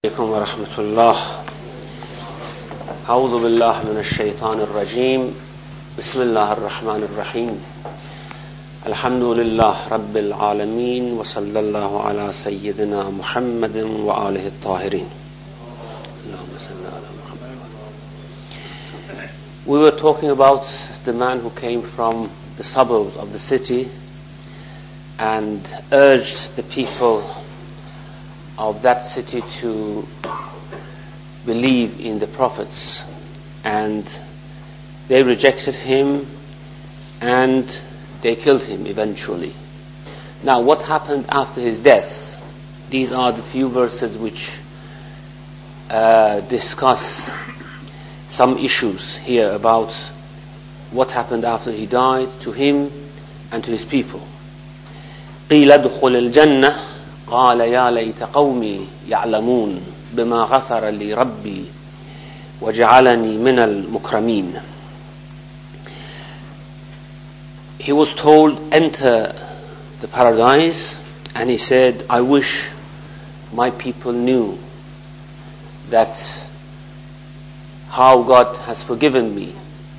عليكم ورحمة الله. أعوذ بالله من الشيطان الرجيم. بسم الله الرحمن الرحيم. الحمد لله رب العالمين وصلى الله على سيدنا محمد وآله الطاهرين. اللهم صل على محمد. We were talking about the man who came from the suburbs of the city and urged the people of that city to believe in the prophets, and they rejected him and they killed him eventually. Now, what happened after his death? These are the few verses which discuss some issues here about what happened after he died to him and to his people. قِيلَ ادْخُلِ الْجَنَّةِ قال يا ليت قومي يعلمون بما غفر لي ربي وجعلني من المكرمين. He was told, enter the paradise, and he said, I wish my people knew that how God has forgiven me.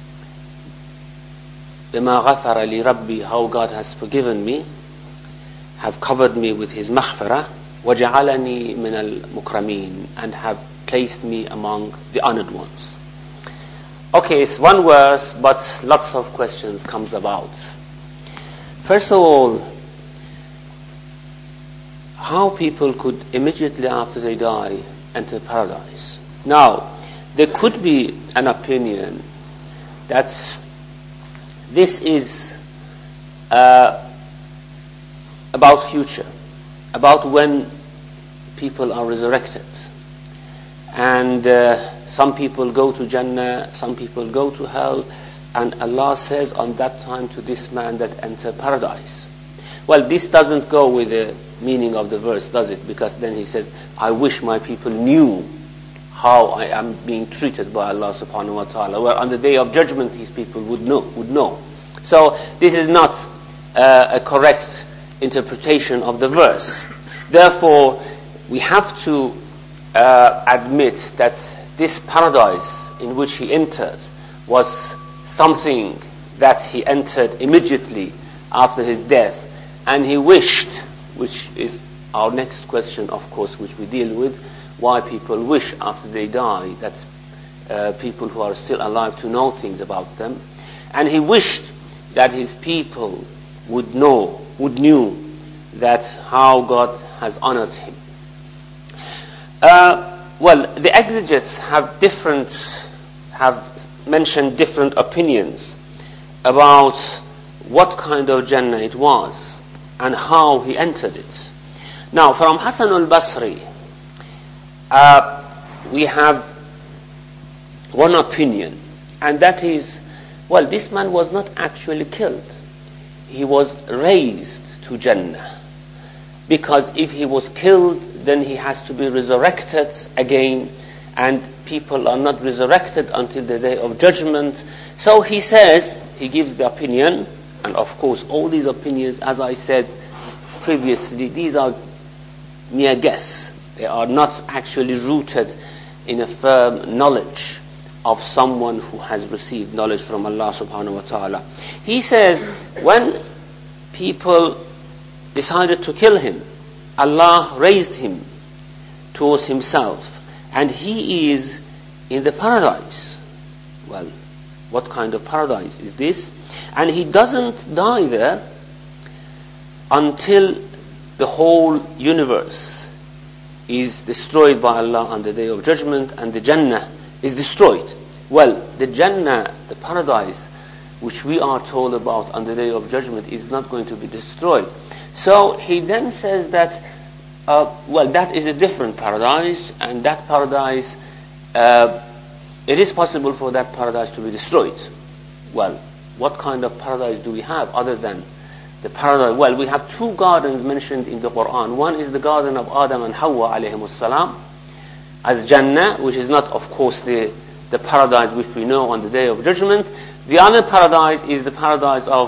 بما غفر لي ربي, how God has forgiven me, have covered me with his maghfirah, وَجَعَلَنِي مِنَ الْمُكْرَمِينَ, and have placed me among the honored ones. Okay, it's one verse, but lots of questions comes about. First of all, how people could immediately after they die enter paradise? Now, there could be an opinion that this is about future, about when people are resurrected, and some people go to Jannah, some people go to hell, and Allah says on that time to this man that enter paradise. Well, this doesn't go with the meaning of the verse, does it? Because then he says, I wish my people knew how I am being treated by Allah subhanahu wa ta'ala, where on the day of judgment these people would know. So this is not a correct interpretation of the verse. Therefore, we have to admit that this paradise in which he entered was something that he entered immediately after his death, and he wished, which is our next question, of course, which we deal with, why people wish after they die that people who are still alive to know things about them, and he wished that his people would knew that how God has honored him. Well, the exegetes have mentioned different opinions about what kind of Jannah it was and how he entered it. Now, from Hassan al-Basri, we have one opinion, and that is, well, this man was not actually killed. He was raised to Jannah. Because if he was killed, then he has to be resurrected again, and people are not resurrected until the day of judgment. So he says, he gives the opinion, and of course all these opinions, as I said previously, these are mere guess. They are not actually rooted in a firm knowledge of someone who has received knowledge from Allah subhanahu wa ta'ala. He says, when people decided to kill him, Allah raised him towards himself, and he is in the paradise. Well, what kind of paradise is this? And he doesn't die there until the whole universe is destroyed by Allah on the day of judgment, and the Jannah is destroyed. Well, the Jannah, the paradise, which we are told about on the day of judgment, is not going to be destroyed. So he then says that, well, that is a different paradise, and that paradise, it is possible for that paradise to be destroyed. Well, what kind of paradise do we have other than the paradise? Well, we have two gardens mentioned in the Quran. One is the garden of Adam and Hawa alayhimus salam as Jannah, which is not, of course, the paradise which we know on the day of judgment. The other paradise is the paradise of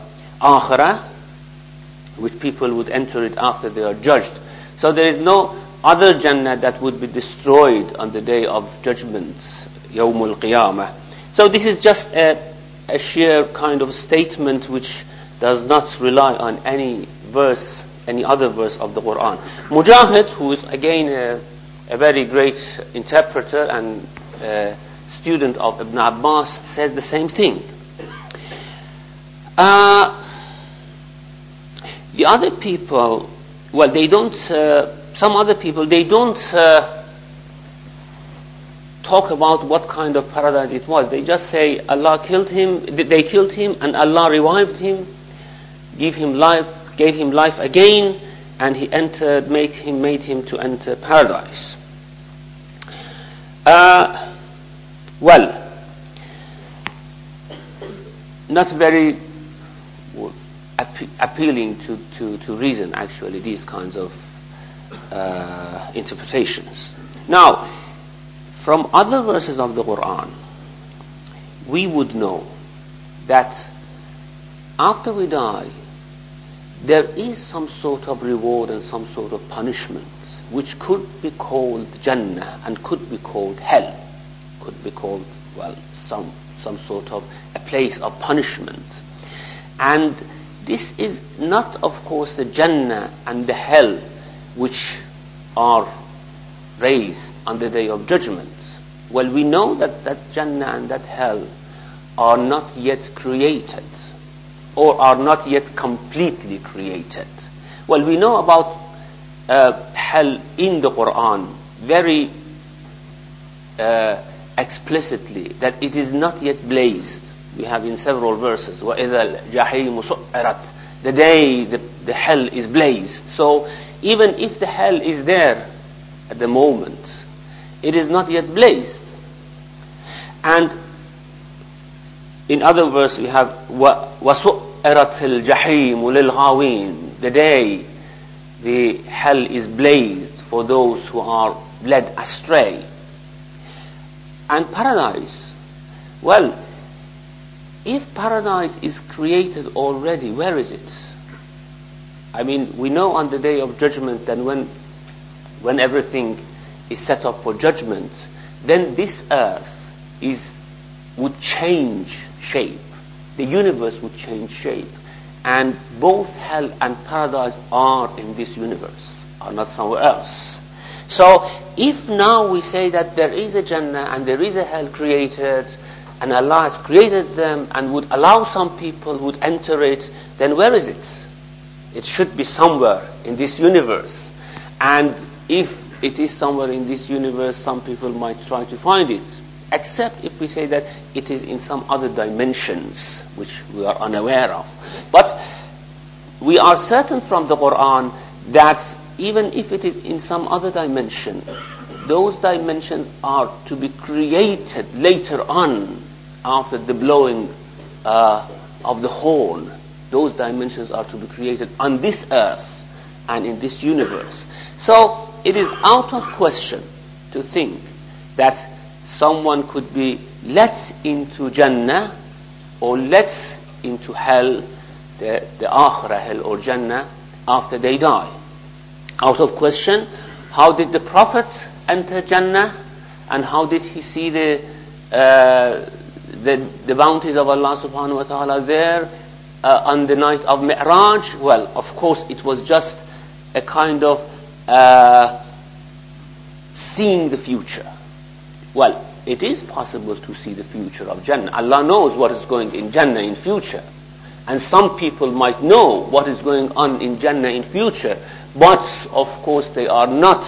Akhirah, which people would enter it after they are judged. So there is no other Jannah that would be destroyed on the day of judgment, Yawmul Qiyamah. So this is just a sheer kind of statement which does not rely on any verse, any other verse of the Quran. Mujahid, who is again a very great interpreter and student of Ibn Abbas, says the same thing. The other people, well, they don't, some other people, they don't talk about what kind of paradise it was. They just say Allah killed him, they killed him and Allah revived him, gave him life again, and he entered, made him to enter paradise. Well, not very appealing to reason, actually, these kinds of interpretations. Now, from other verses of the Quran, we would know that after we die, there is some sort of reward and some sort of punishment, which could be called Jannah and could be called hell, could be called, well, some sort of a place of punishment. And this is not, of course, the Jannah and the hell which are raised on the day of judgment. Well, we know that Jannah and that hell are not yet created, or are not yet completely created. Well, we know about hell in the Quran very explicitly, that it is not yet blazed. We have in several verses, وَإِذَا الْجَحِيمُ سُعِّرَتْ, the day the hell is blazed. So even if the hell is there at the moment, it is not yet blazed. And in other verse we have وَسُعِّرَتِ الْجَحِيمُ لِلْغَاوِينَ, the day the hell is blazed for those who are led astray. And paradise, well, if paradise is created already, where is it? I mean, we know on the day of judgment that when everything is set up for judgment, then this earth would change shape. The universe would change shape. And both hell and paradise are in this universe, are not somewhere else. So, if now we say that there is a Jannah and there is a hell created, and Allah has created them and would allow some people who would enter it, then where is it? It should be somewhere in this universe. And if it is somewhere in this universe, some people might try to find it. Except if we say that it is in some other dimensions, which we are unaware of. But we are certain from the Quran that even if it is in some other dimension, those dimensions are to be created later on, after the blowing of the horn. Those dimensions are to be created on this earth and in this universe. So it is out of question to think that someone could be let into Jannah or let into hell, the Akhirah hell or Jannah, after they die. Out of question. How did the Prophet enter Jannah, and how did he see the bounties of Allah subhanahu wa ta'ala there on the night of Mi'raj? Well, of course it was just a kind of seeing the future. Well, it is possible to see the future of Jannah. Allah knows what is going in Jannah in future. And some people might know what is going on in Jannah in future. But, of course, they are not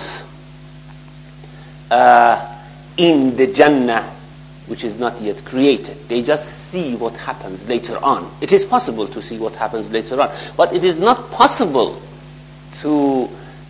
in the Jannah which is not yet created. They just see what happens later on. It is possible to see what happens later on. But it is not possible to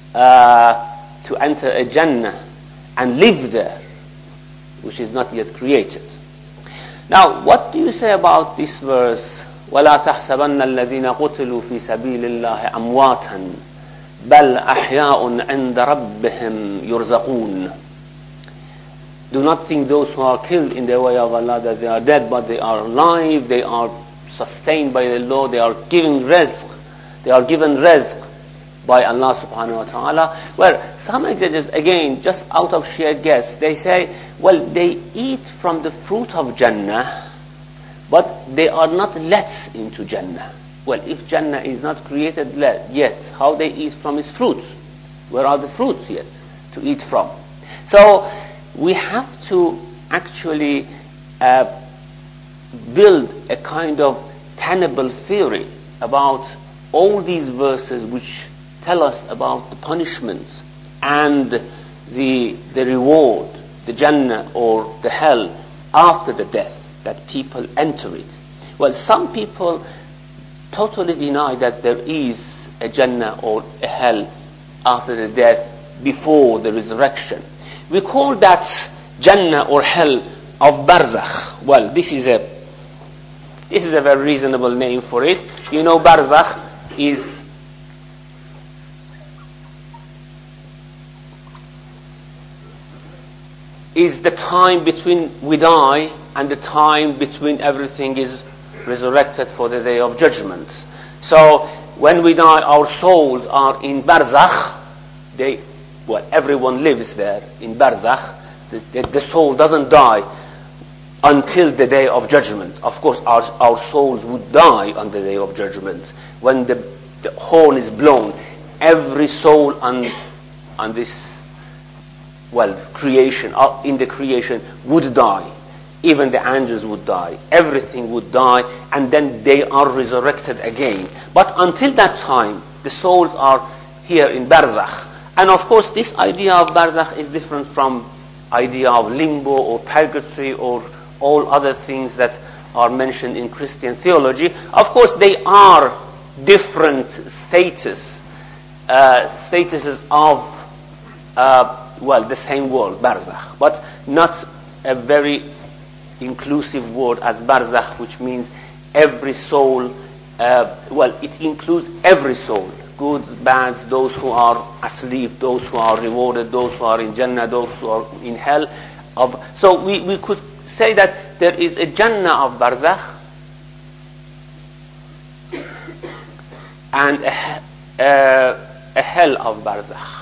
enter a Jannah and live there, which is not yet created. Now, what do you say about this verse? وَلَا تَحْسَبَنَّ الَّذِينَ قُتِلُوا فِي سَبِيلِ اللَّهِ أَمْوَاتًا بَلْ أَحْيَاءٌ عِنْدَ رَبِّهِمْ يُرْزَقُونَ. Do not think those who are killed in the way of Allah that they are dead, but they are alive, they are sustained by the Lord, they are given rizq, by Allah subhanahu wa ta'ala. Where some exegetes, again, just out of sheer guess, they say, well, they eat from the fruit of Jannah, but they are not let into Jannah. Well, if Jannah is not created yet, how they eat from its fruit? Where are the fruits yet to eat from? So we have to actually build a kind of tenable theory about all these verses which tell us about the punishment and the reward, the Jannah or the hell after the death, that people enter it. Well, some people totally deny that there is a Jannah or a hell after the death before the resurrection. We call that Jannah or hell of Barzakh. Well, this is a very reasonable name for it. You know, Barzakh is the time between we die and the time between everything is resurrected for the day of judgment. So when we die, our souls are in Barzakh. Everyone lives there in Barzakh. The soul doesn't die until the day of judgment. Of course, our souls would die on the day of judgment. When the horn is blown, every soul on this creation, in the creation, would die. Even the angels would die. Everything would die, and then they are resurrected again. But until that time, the souls are here in Barzakh. And of course, this idea of Barzakh is different from idea of limbo or purgatory or all other things that are mentioned in Christian theology. Of course, they are different statuses of the same word, Barzakh, but not a very inclusive word as Barzakh, which means every soul. It includes every soul, good, bad, those who are asleep, those who are rewarded, those who are in Jannah, those who are in hell. So we could say that there is a Jannah of Barzakh and a hell of Barzakh.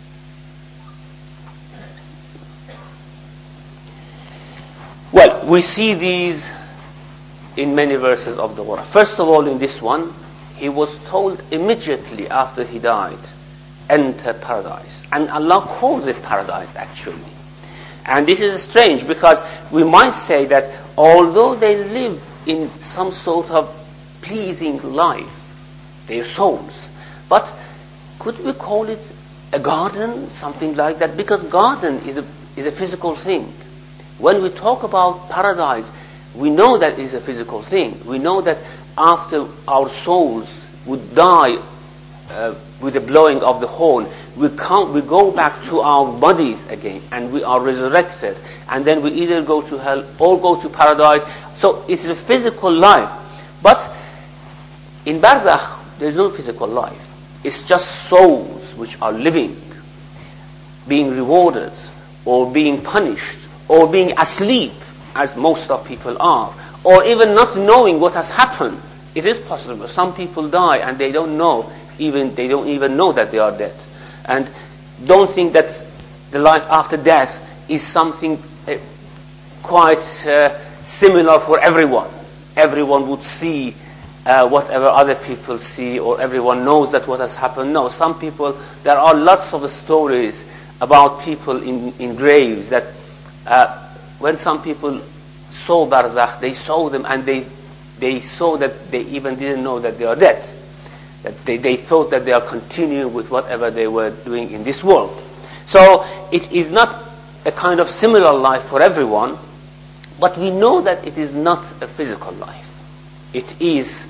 Well, we see these in many verses of the Quran. First of all, in this one, he was told immediately after he died, enter paradise. And Allah calls it paradise, actually. And this is strange, because we might say that although they live in some sort of pleasing life, their souls, but could we call it a garden, something like that? Because garden is a physical thing. When we talk about paradise, we know that it is a physical thing. We know that after our souls would die with the blowing of the horn, we go back to our bodies again, and we are resurrected, and then we either go to hell or go to paradise. So it's a physical life. But in Barzakh, there is no physical life. It's just souls which are living, being rewarded, or being punished, or being asleep, as most of people are, or even not knowing what has happened. It is possible. Some people die and they don't even know that they are dead, and don't think that the life after death is something quite similar for everyone. Everyone would see whatever other people see, or everyone knows that what has happened. No, some people, there are lots of stories about people in graves that when some people saw Barzakh, they saw them and they saw that they even didn't know that they are dead. That they thought that they are continuing with whatever they were doing in this world. So it is not a kind of similar life for everyone, but we know that it is not a physical life. It is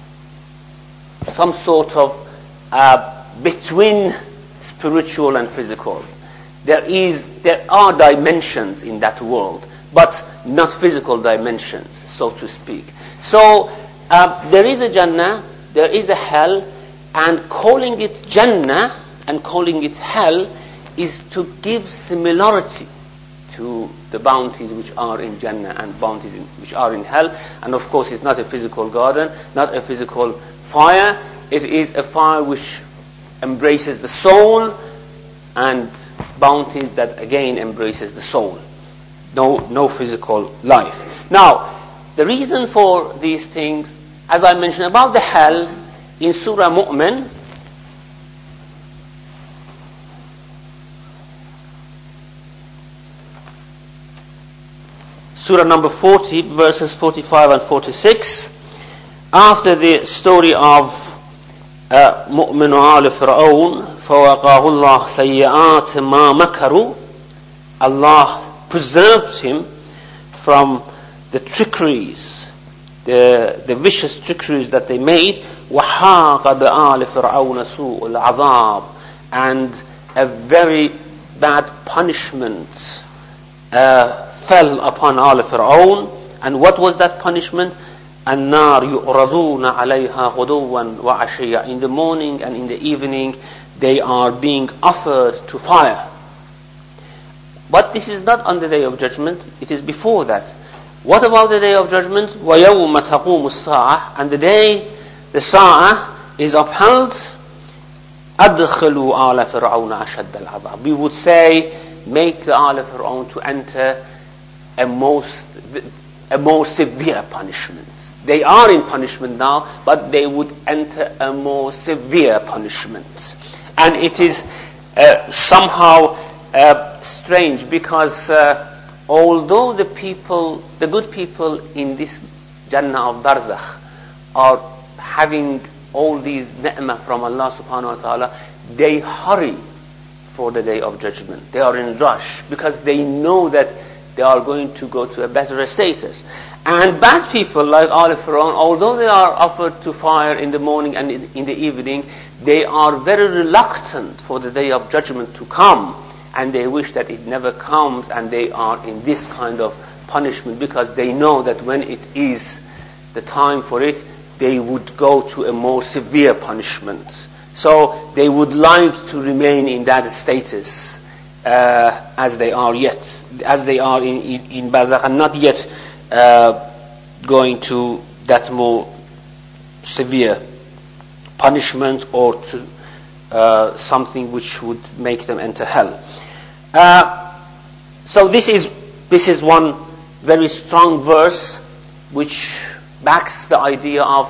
some sort of between spiritual and physical. There are dimensions in that world, but not physical dimensions, so to speak. So there is a Jannah, there is a hell, and calling it Jannah and calling it hell is to give similarity to the bounties which are in Jannah and bounties which are in hell. And of course, it's not a physical garden, not a physical fire. It is a fire which embraces the soul, and bounties that again embraces the soul. No physical life. Now, the reason for these things, as I mentioned about the hell, in Surah Mu'min, Surah number 40, verses 45 and 46, after the story of مؤمن آل فرعون فوقاه الله سيئات ما مكروا, Allah preserved him from the trickeries, the vicious trickeries that they made. وحاق بآل فرعون سوء العذاب, and a very bad punishment fell upon Al Fir'aun. And what was that punishment? النار يعرضون عليها غدوا وعشيا, in the morning and in the evening they are being offered to fire. But this is not on the day of judgment, it is before that. What about the day of judgment? وَيَوْمَ تَقُومُ السَّاعَةِ, and the day the Sa'ah is upheld, أَدْخِلُوا آلَ فِرْعَوْنَ أَشَدَّ الْعَذَابِ, we would say, make the Al Fir'aun to enter a more severe punishment. They are in punishment now, but they would enter a more severe punishment. And it is somehow strange, because although the good people in this Jannah of Barzakh are having all these ni'mah from Allah subhanahu wa ta'ala, they hurry for the day of judgment. They are in rush, because they know that they are going to go to a better status. And bad people like Al Fir'aun, although they are offered to fire in the morning and in the evening, they are very reluctant for the day of judgment to come, and they wish that it never comes, and they are in this kind of punishment, because they know that when it is the time for it, they would go to a more severe punishment. So they would like to remain in that status as they are in Barzakh, and not yet going to that more severe punishment, or to something which would make them enter hell. So this is one very strong verse which backs the idea of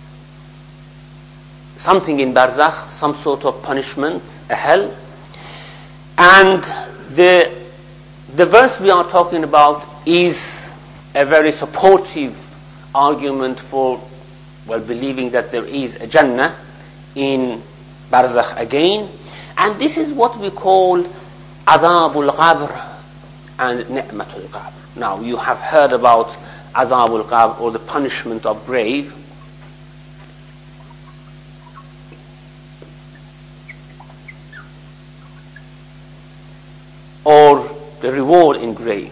something in Barzakh, some sort of punishment, a hell. And the verse we are talking about is a very supportive argument for, believing that there is a Jannah in Barzakh again. And this is what we call Adabul Qabr and Ni'matul Qabr. Now, you have heard about Adabul Qabr, or the punishment of grave. Or the reward in grave.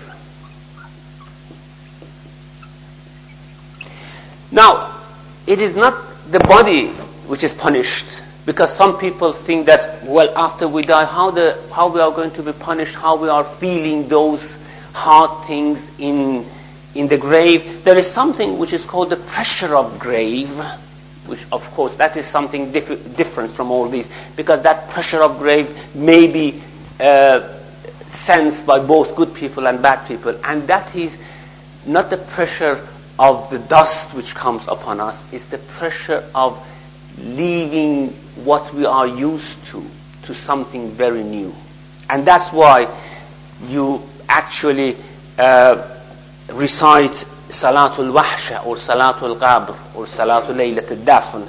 Now, it is not the body which is punished, because some people think that, after we die, how we are going to be punished, how we are feeling those hard things in the grave. There is something which is called the pressure of grave, which of course that is something different from all these, because that pressure of grave may be sensed by both good people and bad people, and that is not the pressure of the dust which comes upon us, it's the pressure of leaving what we are used to something very new. And that's why you actually recite Salatul Wahsha, or Salatul Qabr, or Salatul Laylat al-Dafn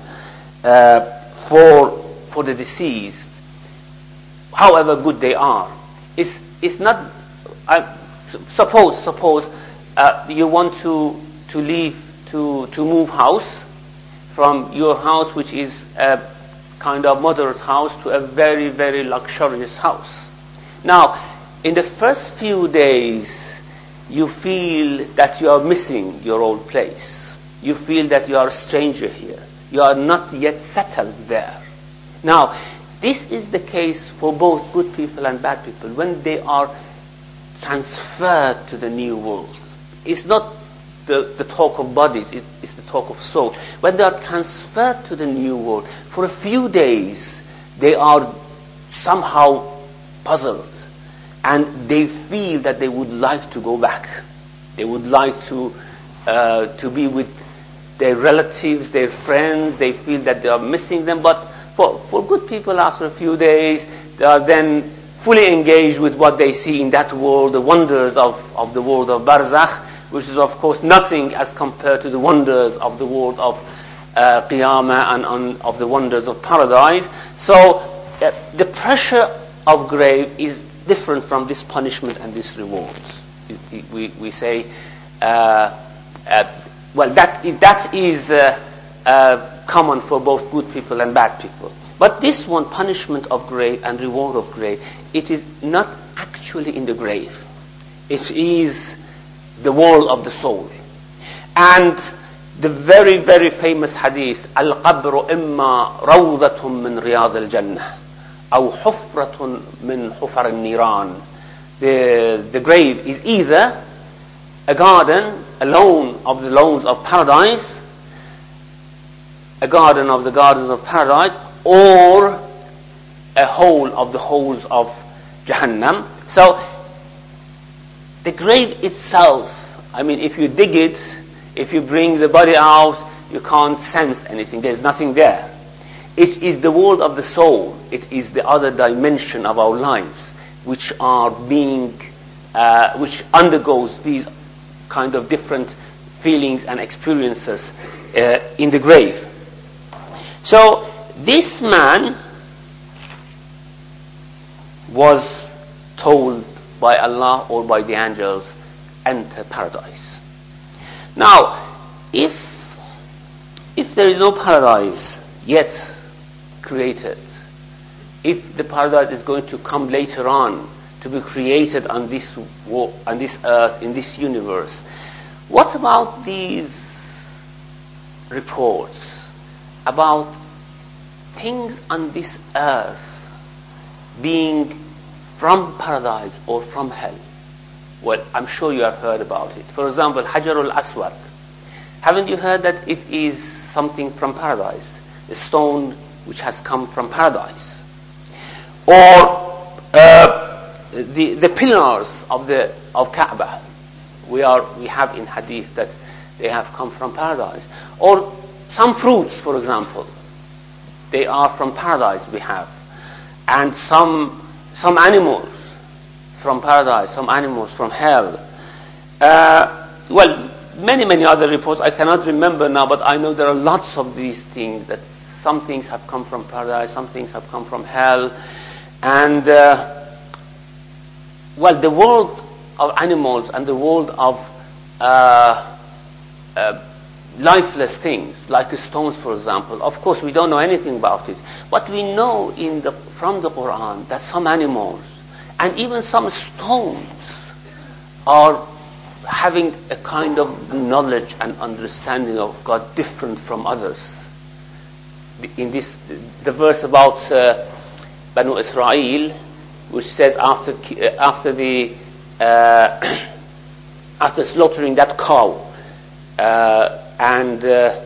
for the deceased, however good they are. It's not, suppose you want to leave, to move house from your house, which is a kind of moderate house, to a very, very luxurious house. Now, in the first few days, you feel that you are missing your old place. You feel that you are a stranger here. You are not yet settled there. Now, this is the case for both good people and bad people when they are transferred to the new world. It's not the talk of bodies, it's the talk of soul. When they are transferred to the new world, for a few days they are somehow puzzled, and they feel that they would like to go back. They would like to be with their relatives, their friends. They feel that they are missing them. But for good people, after a few days, they are then fully engaged with what they see in that world, the wonders of the world of Barzakh, which is of course nothing as compared to the wonders of the world of Qiyamah and of the wonders of paradise. So the pressure of grave is different from this punishment and this reward. We say, well, that is common for both good people and bad people. But this one, punishment of grave and reward of grave, it is not actually in the grave. It is the world of the soul. And the very, very famous hadith, Al-Qabru imma rawdatun min riyad al-Jannah, aw hufratun min hufar al-Niran. The grave is either a garden, a lawn of the lawns of paradise, a garden of the gardens of paradise, or a hole of the holes of Jahannam. So the grave itself, I mean, if you dig it, if you bring the body out, you can't sense anything. There's nothing there. It is the world of the soul. It is the other dimension of our lives, which are which undergoes these kind of different feelings and experiences in the grave. So this man was told by Allah or by the angels, enter paradise. Now, if there is no paradise yet created, if the paradise is going to come later on to be created on this earth, in this universe, what about these reports about things on this earth being from paradise or from hell? Well, I'm sure you have heard about it. For example, Hajar al-Aswad. Haven't you heard that it is something from paradise? A stone which has come from paradise. Or the pillars of Kaaba. We have in hadith that they have come from paradise. Or some fruits, for example. They are from paradise we have. And some animals from paradise, some animals from hell. Well, many other reports I cannot remember now, but I know there are lots of these things, that some things have come from paradise, some things have come from hell. And well, the world of animals and the world of lifeless things, like stones, for example. Of course, we don't know anything about it, but we know from the Quran that some animals and even some stones are having a kind of knowledge and understanding of God different from others. In the verse about Banu Israel, which says after slaughtering that cow, and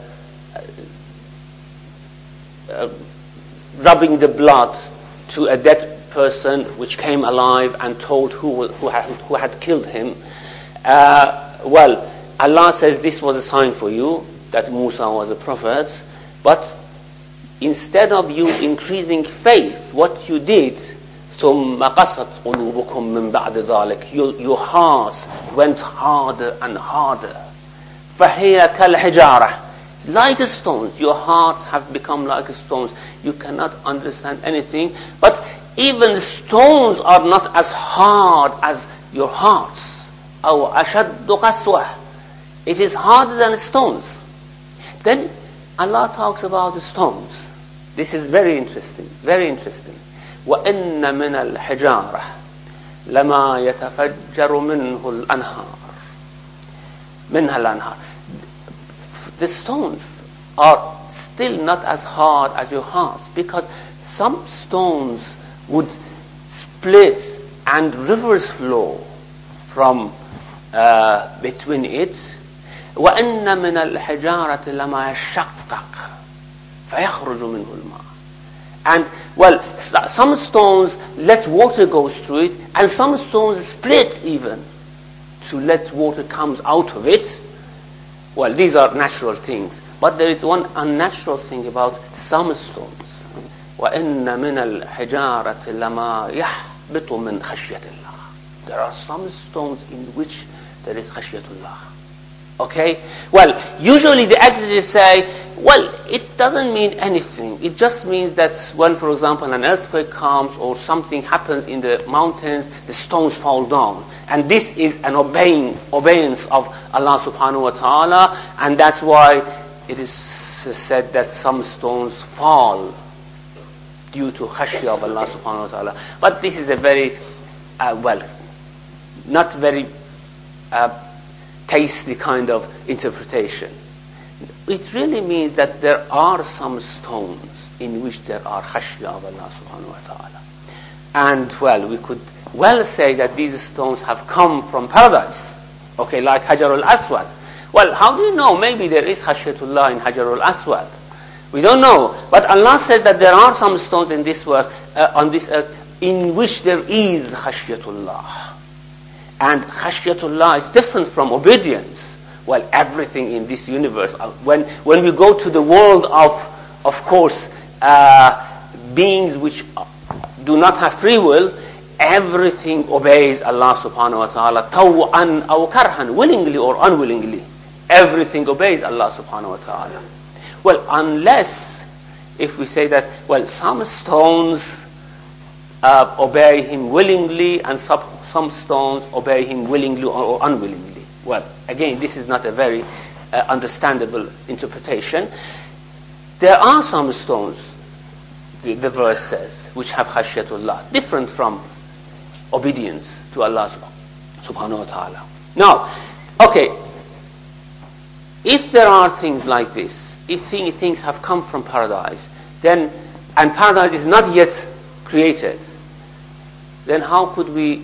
rubbing the blood to a dead person which came alive and told who had killed him. Well, Allah says this was a sign for you that Musa was a prophet, but instead of you increasing faith, what you did, ثُمَّ قَسَتْ قُلُوبُكُم مِّن بَعْدِ ذَلِكَ, your hearts went harder and harder. فَهِيَ كَالْحِجَارَةِ, like stones. Your hearts have become like stones. You cannot understand anything. But even stones are not as hard as your hearts. أَوْ أَشَدُّ قَسْوَةً, it is harder than stones. Then Allah talks about the stones. This is very interesting, very interesting. وَإِنَّ مِنَ الْحِجَارَةِ لَمَا يَتَفَجَّرُ مِنْهُ الْأَنْهَارُ مِنْهَا الْأَنْهَارُ. The stones are still not as hard as your hearts, because some stones would split and rivers flow from between it. وَإِنَّ مِنَ الْحِجَارَةِ لَمَا يَشَّقَّقُ فَيَخْرُجُ مِنْهُ الْمَاءُ. And, well, some stones let water go through it, and some stones split even to let water comes out of it. Well, these are natural things. But there is one unnatural thing about some stones. وَإِنَّ مِنَ الْحِجَارَةِ لَمَا يَحْبِطُ مِنْ خَشْيَةِ اللَّهِ. There are some stones in which there is khashiyatullah. Okay? Well, usually the exegetes say, well, it doesn't mean anything. It just means that when, for example, an earthquake comes or something happens in the mountains, the stones fall down. And this is an obedience of Allah subhanahu wa ta'ala, and that's why it is said that some stones fall due to khashya of Allah subhanahu wa ta'ala. But this is a very, not very tasty kind of interpretation. It really means that there are some stones in which there are khashya of Allah subhanahu wa ta'ala. And, well, we could well say that these stones have come from paradise. Okay, like Hajar al-Aswad. Well, how do you know? Maybe there is khashyatullah in Hajar al-Aswad. We don't know. But Allah says that there are some stones in this world, on this earth, in which there is khashyatullah. And khashyatullah is different from obedience. Well, everything in this universe, when we go to the world of course, beings which do not have free will, everything obeys Allah subhanahu wa ta'ala, taw'an aw karhan, willingly or unwillingly. Everything obeys Allah subhanahu wa ta'ala. Well, unless, if we say that, well, some stones obey Him willingly and some stones obey Him willingly or unwillingly. Well, again, this is not a very understandable interpretation. There are some stones, the verse says, which have khashyatullah, different from obedience to Allah subhanahu wa ta'ala. Now, okay, if there are things like this, if things have come from paradise, then, and paradise is not yet created, then how could we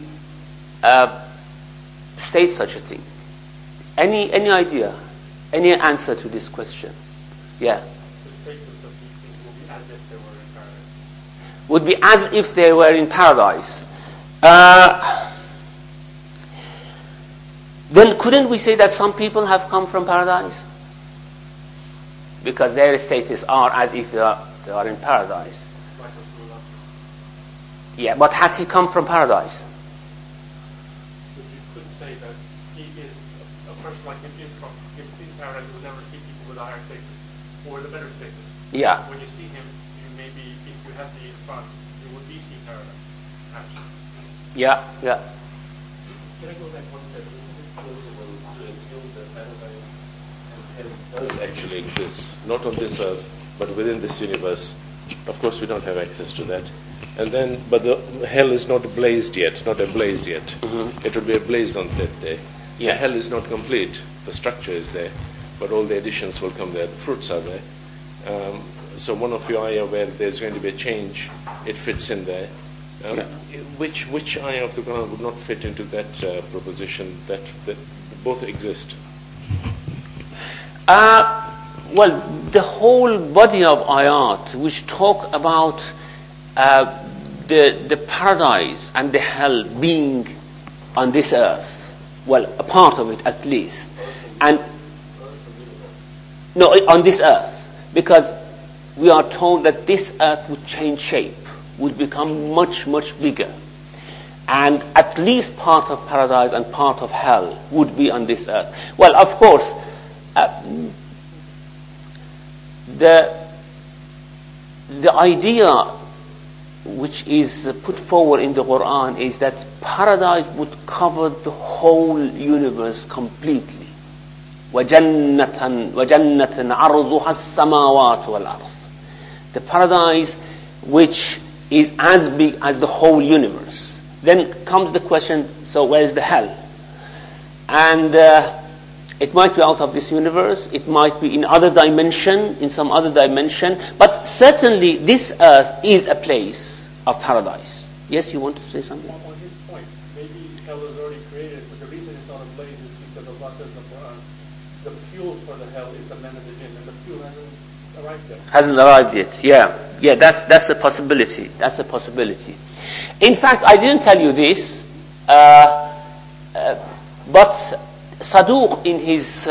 state such a thing? Any idea? Any answer to this question? Yeah. The status of these things will be as if they were in paradise. Would be as if they were in paradise. Then couldn't we say that some people have come from paradise? Because their status are as if they are in paradise. Like Rasulullah. Yeah, but has he come from paradise? But you could say that he is a person like him is from in paradise. You will never see people with a higher status or the better status. Yeah. When you see him, you maybe if you have the front, you would be seeing paradise. Actually. Yeah. Can I go back one step? Isn't it plausible to assume that paradise and hell does actually exist, not on this earth, but within this universe? Of course, we don't have access to that. And then, but the hell is not blazed yet, not ablaze yet. Mm-hmm. It will be ablaze on that day. Yeah. The hell is not complete. The structure is there, but all the additions will come there. The fruits are there. So one of your ayah where there's going to be a change, it fits in there. Which ayah of the Quran would not fit into that proposition that both exist? Well, the whole body of ayat which talk about the paradise and the hell being on this earth, well, a part of it at least, and no, on this earth, because we are told that this earth would change shape, would become much bigger, and at least part of paradise and part of hell would be on this earth. Well, of course, the idea which is put forward in the Quran is that paradise would cover the whole universe completely. وَجَنَّةً عَرْضُهَا السَّمَاوَاتُ وَالْأَرْضُ. The paradise which is as big as the whole universe. Then comes the question, so where is the hell? And it might be out of this universe, it might be in other dimension, in some other dimension, but certainly this earth is a place of paradise. Yes, you want to say something? On his point, maybe hell is already created, but the reason it's not a blaze is because Allah says in the Quran, the fuel for the hell is the men of the jinn, and the fuel hasn't arrived yet. Hasn't arrived yet. Yeah. That's a possibility. That's a possibility. In fact, I didn't tell you this, but Saduq in his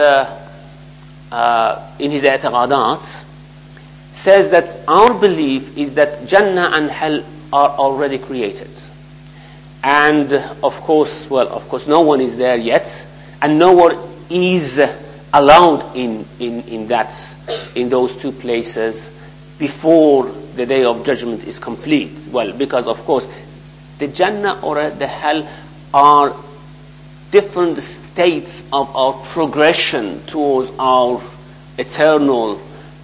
i'tiqadat says that our belief is that Jannah and Hell are already created. And of course, no one is there yet, and no one is allowed in those two places before the Day of Judgment is complete. Well, because of course, the Jannah or the Hell are different states of our progression towards our eternal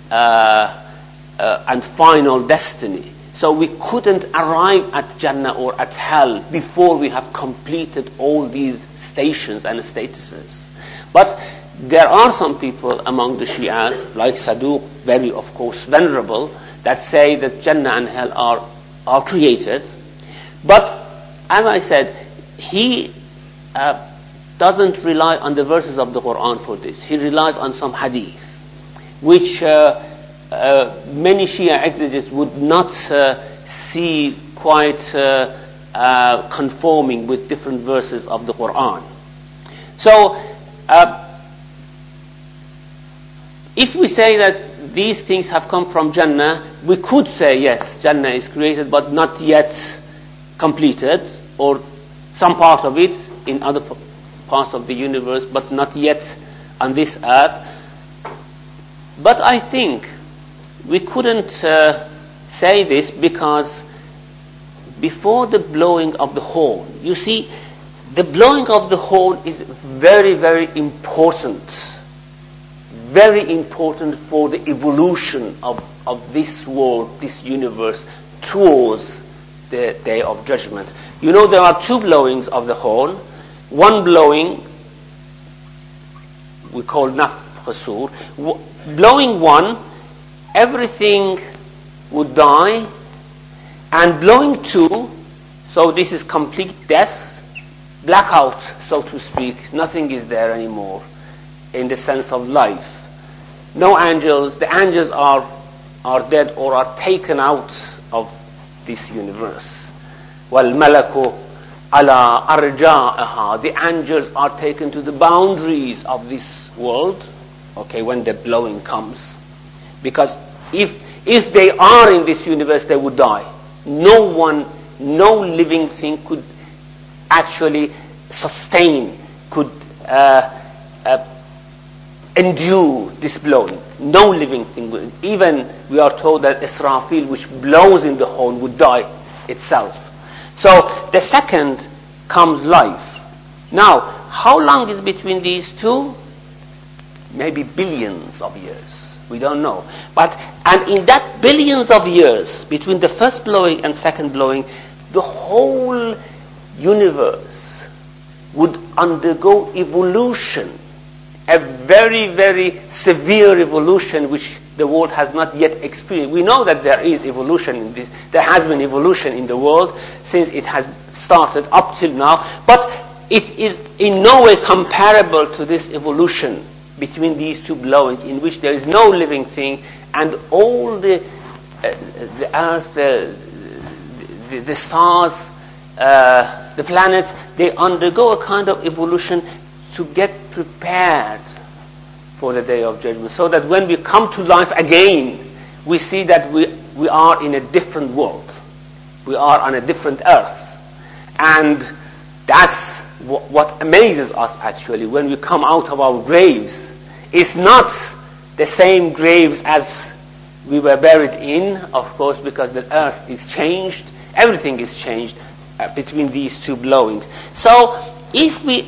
and final destiny. So we couldn't arrive at Jannah or at Hell before we have completed all these stations and statuses. But there are some people among the Shias, like Saduq, very of course venerable, that say that Jannah and Hell are created. But as I said, he doesn't rely on the verses of the Quran for this. He relies on some hadith, which many Shia exegetes would not see quite conforming with different verses of the Quran. So, if we say that these things have come from Jannah, we could say yes, Jannah is created but not yet completed, or some part of it in other parts of the universe but not yet on this earth. But I think we couldn't say this because before the blowing of the horn, you see, the blowing of the horn is very, very important. Very important for the evolution of this world, this universe, towards the Day of Judgment. You know, there are two blowings of the horn. One blowing, we call Nafkh Sur. Blowing one, everything would die. And blowing two, so this is complete death, blackout, so to speak. Nothing is there anymore in the sense of life. No angels. The angels are dead or are taken out of this universe. وَالْمَلَكُ عَلَىٰ أَرْجَائِهَا. The angels are taken to the boundaries of this world, okay, when the blowing comes. Because if they are in this universe, they would die. No one, no living thing could actually sustain, could endure this blowing. No living thing would. Even we are told that Israfil, which blows in the horn, would die itself. So the second comes life. Now, how long is between these two? Maybe billions of years. We don't know. And in that billions of years, between the first blowing and second blowing, the whole universe would undergo evolution. A very, very severe evolution which the world has not yet experienced. We know that there is evolution in this. There has been evolution in the world since it has started up till now. But it is in no way comparable to this evolution between these two blowings, in which there is no living thing, and all the earth, the stars, the planets, they undergo a kind of evolution to get prepared for the Day of Judgment, so that when we come to life again, we see that we are in a different world. We are on a different earth. And that's what amazes us actually. When we come out of our graves, it's not the same graves as we were buried in, of course, because the earth is changed. Everything is changed between these two blowings. So if we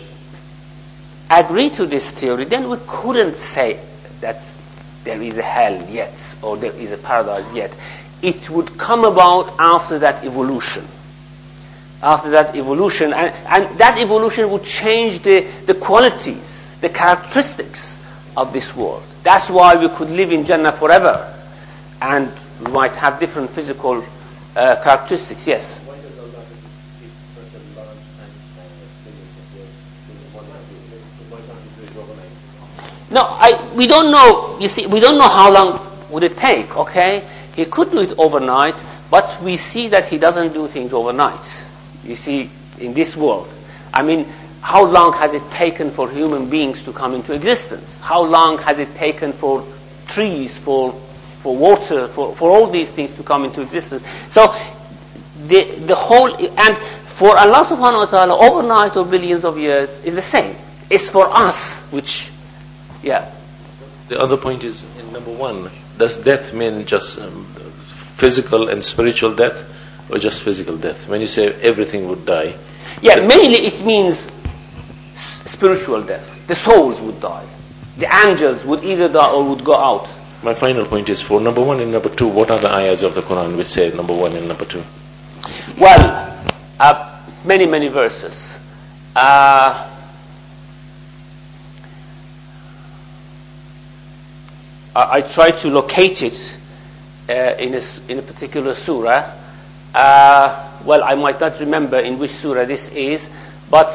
agree to this theory, then we couldn't say that there is a hell yet or there is a paradise yet. It would come about after that evolution. After that evolution, and that evolution would change the qualities, the characteristics of this world. That's why we could live in Jannah forever, and we might have different physical characteristics. Yes. Why does Allah keep such a large time span of billions of years to one why can't He do it overnight? No, we don't know. You see, we don't know how long would it take? Okay, he could do it overnight, but we see that he doesn't do things overnight. You see, in this world, I mean, how long has it taken for human beings to come into existence? How long has it taken for trees, for water, for all these things to come into existence? So the whole, and for Allah subhanahu wa ta'ala, overnight or billions of years is the same. It's for us, which, yeah. The other point is, in number one, does death mean just physical and spiritual death, or just physical death? When you say everything would die. Yeah, mainly it means spiritual death. The souls would die. The angels would either die or would go out. My final point is, for number one and number two, what are the ayahs of the Quran which say number one and number two? Well, many verses. I try to locate it in a particular surah. Well, I might not remember in which surah this is, but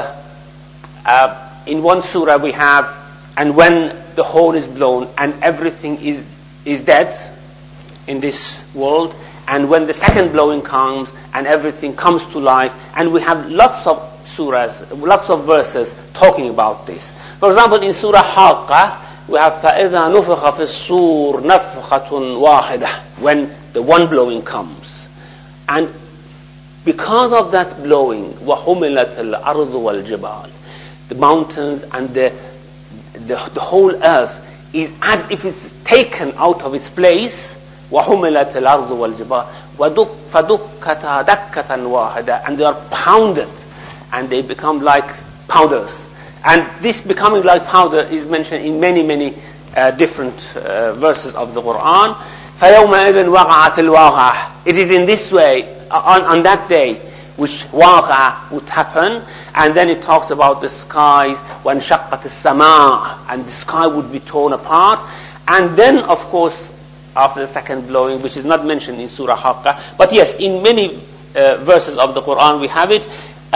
in one surah we have, and when the horn is blown and everything is dead in this world, and when the second blowing comes and everything comes to life, and we have lots of surahs, lots of verses talking about this. For example, in Surah Haqqa, we have فَإِذَا نُفِخَ فِي الصُّورِ نَفْخَةٌ وَاحِدَةٌ, when the one blowing comes. And because of that blowing, وَحُمِلَتِ الْأَرْضُ وَالْجِبَالِ, the mountains and the whole earth is as if it's taken out of its place. وَحُمِلَتِ الْأَرْضُ وَالْجِبَالِ فَدُكَّتَا دَكَّةً وَاحِدَةً, and they are pounded and they become like powders. And this becoming like powder is mentioned in many different verses of the Quran. فَيَوْمَئِذٍ وَقَعَتِ الْوَاقِعَةُ. It is in this way, on that day, which waqa would happen, and then it talks about the skies, وَانْشَقَّتِ السَّمَاءُ, and the sky would be torn apart. And then, of course, after the second blowing, which is not mentioned in Surah Haqqa, but yes, in many verses of the Quran we have it.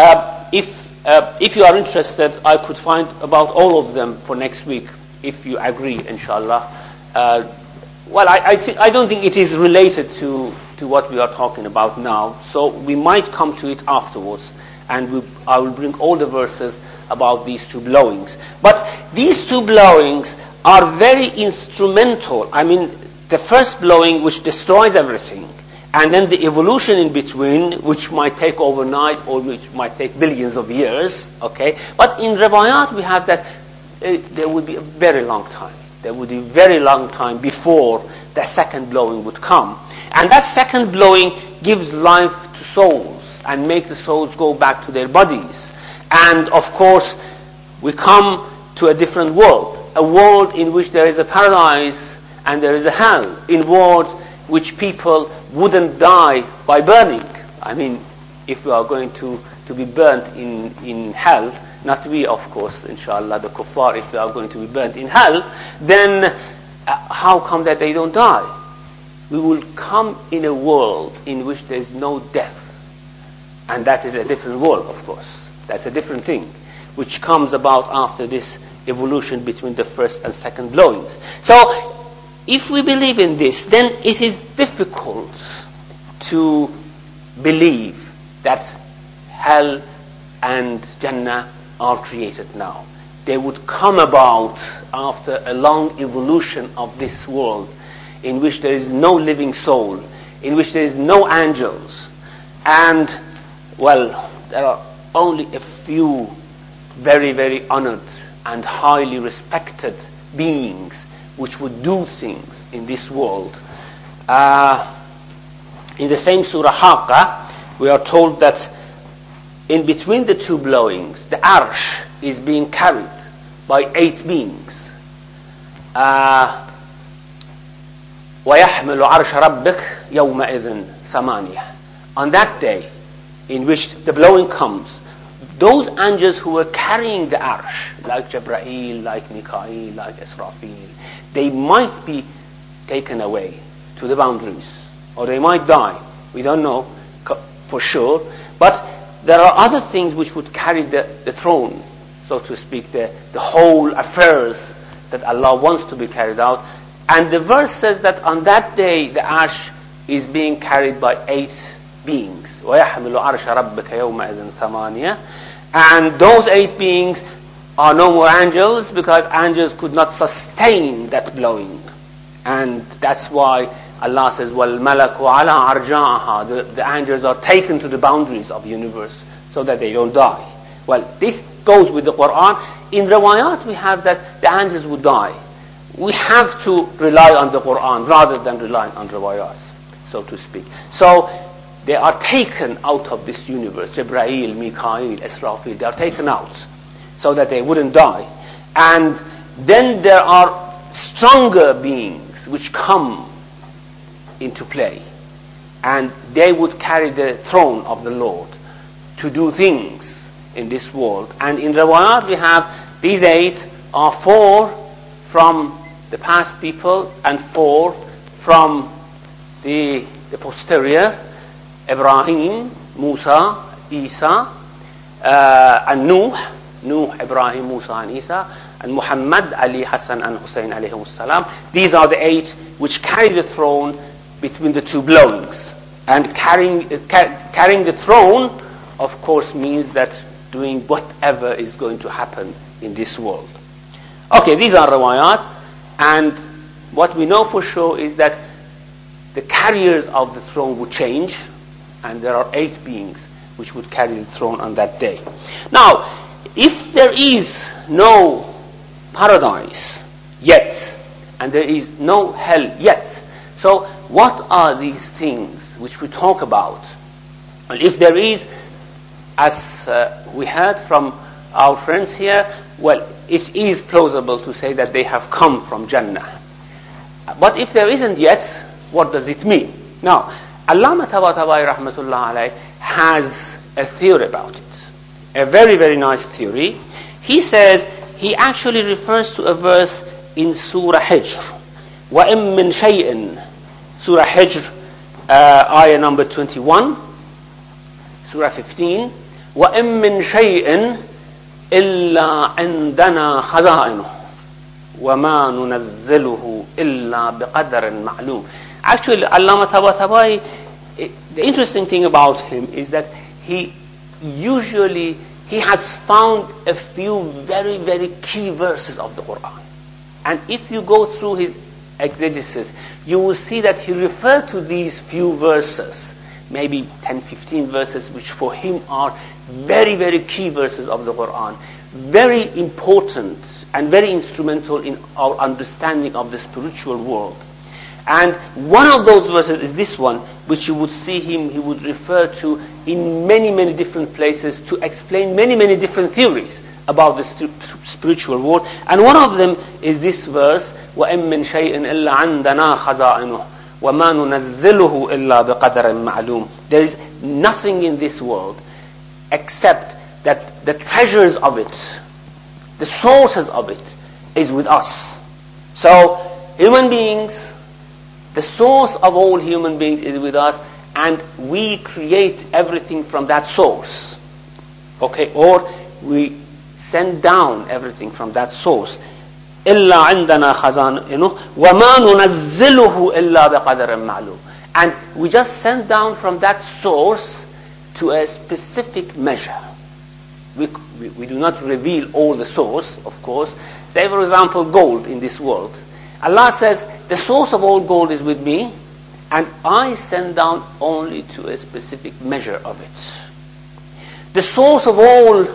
If you are interested, I could find about all of them for next week, if you agree, inshallah. Well, I don't think it is related to what we are talking about now, so we might come to it afterwards, and I will bring all the verses about these two blowings. But these two blowings are very instrumental. I mean, the first blowing, which destroys everything, and then the evolution in between, which might take overnight or which might take billions of years, okay? But in Riwayat we have that there would be a very long time. There would be a very long time before the second blowing would come. And that second blowing gives life to souls and makes the souls go back to their bodies. And of course, we come to a different world. A world in which there is a paradise and there is a hell. In world which people wouldn't die by burning. I mean, if we are going to be burnt in hell, not we, of course, inshallah, the kuffar, if they are going to be burnt in hell, then how come that they don't die? We will come in a world in which there is no death. And that is a different world, of course. That's a different thing, which comes about after this evolution between the first and second blowings. So, if we believe in this, then it is difficult to believe that hell and Jannah are created now. They would come about after a long evolution of this world in which there is no living soul, in which there is no angels, and, well, there are only a few very honored and highly respected beings which would do things in this world. In the same Surah Haqqa, we are told that in between the two blowings, the Arsh is being carried by 8 beings. وَيَحْمِلُ عَرْشَ رَبِّكَ يَوْمَئِذٍ ثَمَانِيَةٌ. On that day, in which the blowing comes, those angels who were carrying the Arsh, like Jibreel, like Mikael, like Israfil, they might be taken away to the boundaries, or they might die. We don't know for sure, but there are other things which would carry the throne, so to speak, the whole affairs that Allah wants to be carried out. And the verse says that on that day the arsh is being carried by 8 beings. وَيَحْمِلُ عَرْشَ رَبِّكَ يَوْمَئِذٍ ثَمَانِيَةٌ. And those 8 beings are no more angels, because angels could not sustain that blowing. And that's why Allah says, وَالْمَلَكُ عَلَىٰ أَرْجَاءَهَا. The angels are taken to the boundaries of the universe so that they don't die. Well, this goes with the Quran. In riwayat we have that the angels would die. We have to rely on the Quran rather than relying on riwayat, so to speak. So they are taken out of this universe. Jibreel, Mikael, Israfil, they are taken out so that they wouldn't die. And then there are stronger beings which come into play, and they would carry the throne of the Lord to do things in this world. And in riwayat we have these 8 are 4 from the past people and 4 from the posterior: Ibrahim, Musa, Isa, and Nuh, Ibrahim, Musa and Isa, and Muhammad, Ali, Hassan and Hussein alayhimus salam. These are the 8 which carry the throne between the 2 blowings. And carrying the throne, of course, means that doing whatever is going to happen in this world. Okay, these are riwayat, and what we know for sure is that the carriers of the throne would change, and there are 8 beings which would carry the throne on that day. Now, if there is no paradise yet, and there is no hell yet, so what are these things which we talk about? And if there is, as we heard from our friends here, well, it is plausible to say that they have come from Jannah. But if there isn't yet, what does it mean? Now, Allama Tabatabai rahmatullah alayh has a theory about it, a very, very nice theory. He says, he actually refers to a verse in Surah Hijr. وَإِن مِّن شَيْءٍ, Surah Hijr, ayah number 21, Surah 15. وَإِن مِّن شَيْءٍ إِلَّا عِندَنَا خَزَائِنُهُ وَمَا نُنَزِّلُهُ إِلَّا بِقَدَرٍ مَعْلُومٍ. Actually, Allama Tabatabai, the interesting thing about him is that he has found a few very, very key verses of the Quran. And if you go through his exegesis, you will see that he referred to these few verses, maybe 10, 15 verses, which for him are very, very key verses of the Quran, very important and very instrumental in our understanding of the spiritual world. And one of those verses is this one, which you would see he would refer to in many, many different places to explain many, many different theories about the spiritual world. And one of them is this verse, وَإِن مِّن شَيْءٍ إِلَّا عِندَنَا خَزَائِنُهُ وَمَا نُنَزِّلُهُ إِلَّا بِقَدَرٍ مَعْلُومٍ. There is nothing in this world except that the treasures of it, the sources of it, is with us. So, human beings, the source of all human beings is with us, and we create everything from that source. Okay, or we send down everything from that source. إِلَّا عِنْدَنَا خَزَائِنُهُ وَمَا نُنَزِّلُهُ إِلَّا بِقَدَرٍ مَعْلُومٍ. And we just send down from that source to a specific measure. We do not reveal all the source, of course. Say, for example, gold in this world. Allah says, the source of all gold is with me, and I send down only to a specific measure of it. The source of all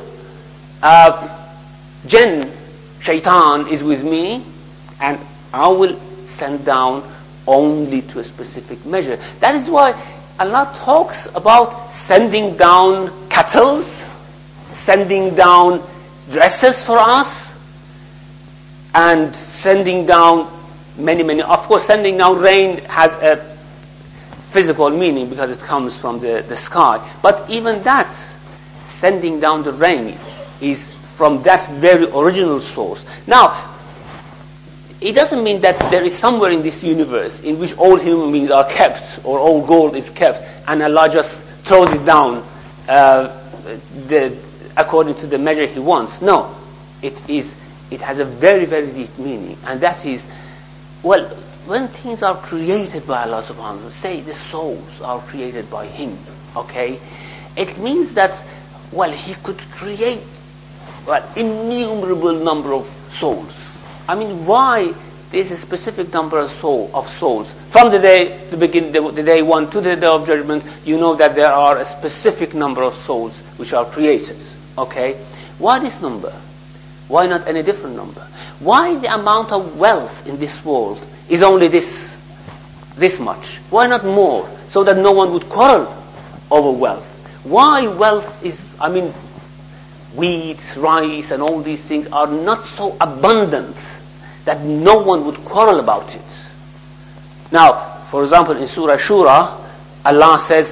jinn, shaitan, is with me, and I will send down only to a specific measure. That is why Allah talks about sending down cattle, sending down dresses for us, and sending down many, of course, sending down rain has a physical meaning because it comes from the sky. But even that, sending down the rain, is from that very original source. Now, it doesn't mean that there is somewhere in this universe in which all human beings are kept, or all gold is kept, and Allah just throws it down according to the measure He wants. No, it has a very, very deep meaning, and that is Well, when things are created by Allah subhanahu wa ta'ala, say the souls are created by Him, okay, it means that, well, He could create, well, innumerable number of souls. I mean, why there's a specific number of souls? From the day the day one to the day of judgment, you know that there are a specific number of souls which are created, okay? Why this number? Why not any different number? Why the amount of wealth in this world is only this much? Why not more? So that no one would quarrel over wealth. Why wealth is, I mean, wheat, rice and all these things are not so abundant that no one would quarrel about it. Now, for example, in Surah Shura, Allah says,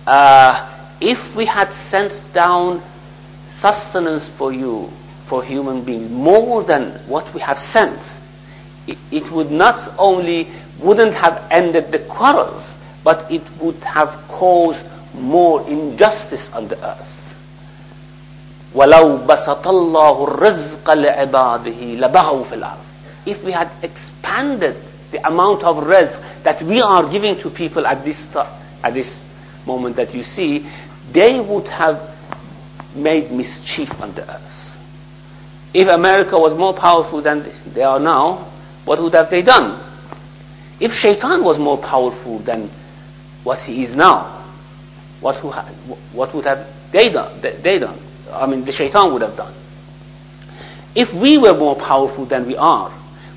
if we had sent down sustenance for you, for human beings, more than what we have sent, it would not only wouldn't have ended the quarrels, but it would have caused more injustice on the earth. وَلَوْ بَسَطَ اللَّهُ الرِّزْقَ لِعِبَادِهِ لَبَغَوْا فِي الْأَرْضِ. If we had expanded the amount of rizq that we are giving to people at this moment that you see, they would have made mischief on the earth. If America was more powerful than they are now, what would have they done? If Shaitan was more powerful than what he is now, what would have they done? I mean, the Shaitan would have done. If we were more powerful than we are,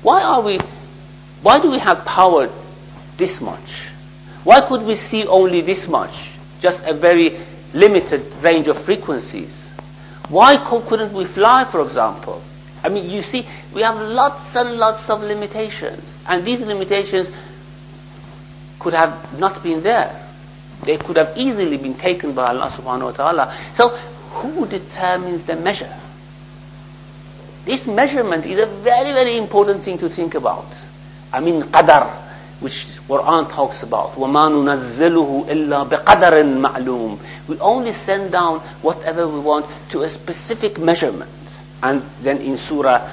why do we have power this much? Why could we see only this much? Just a very limited range of frequencies. Why couldn't we fly, for example? I mean, you see, we have lots and lots of limitations. And these limitations could have not been there. They could have easily been taken by Allah subhanahu wa ta'ala. So, who determines the measure? This measurement is a very, very important thing to think about. I mean, qadar, which Quran talks about. وَمَا نُنَزِّلُهُ إِلَّا بِقَدَرٍ مَعْلُومٍ. We only send down whatever we want to a specific measurement. And then in Surah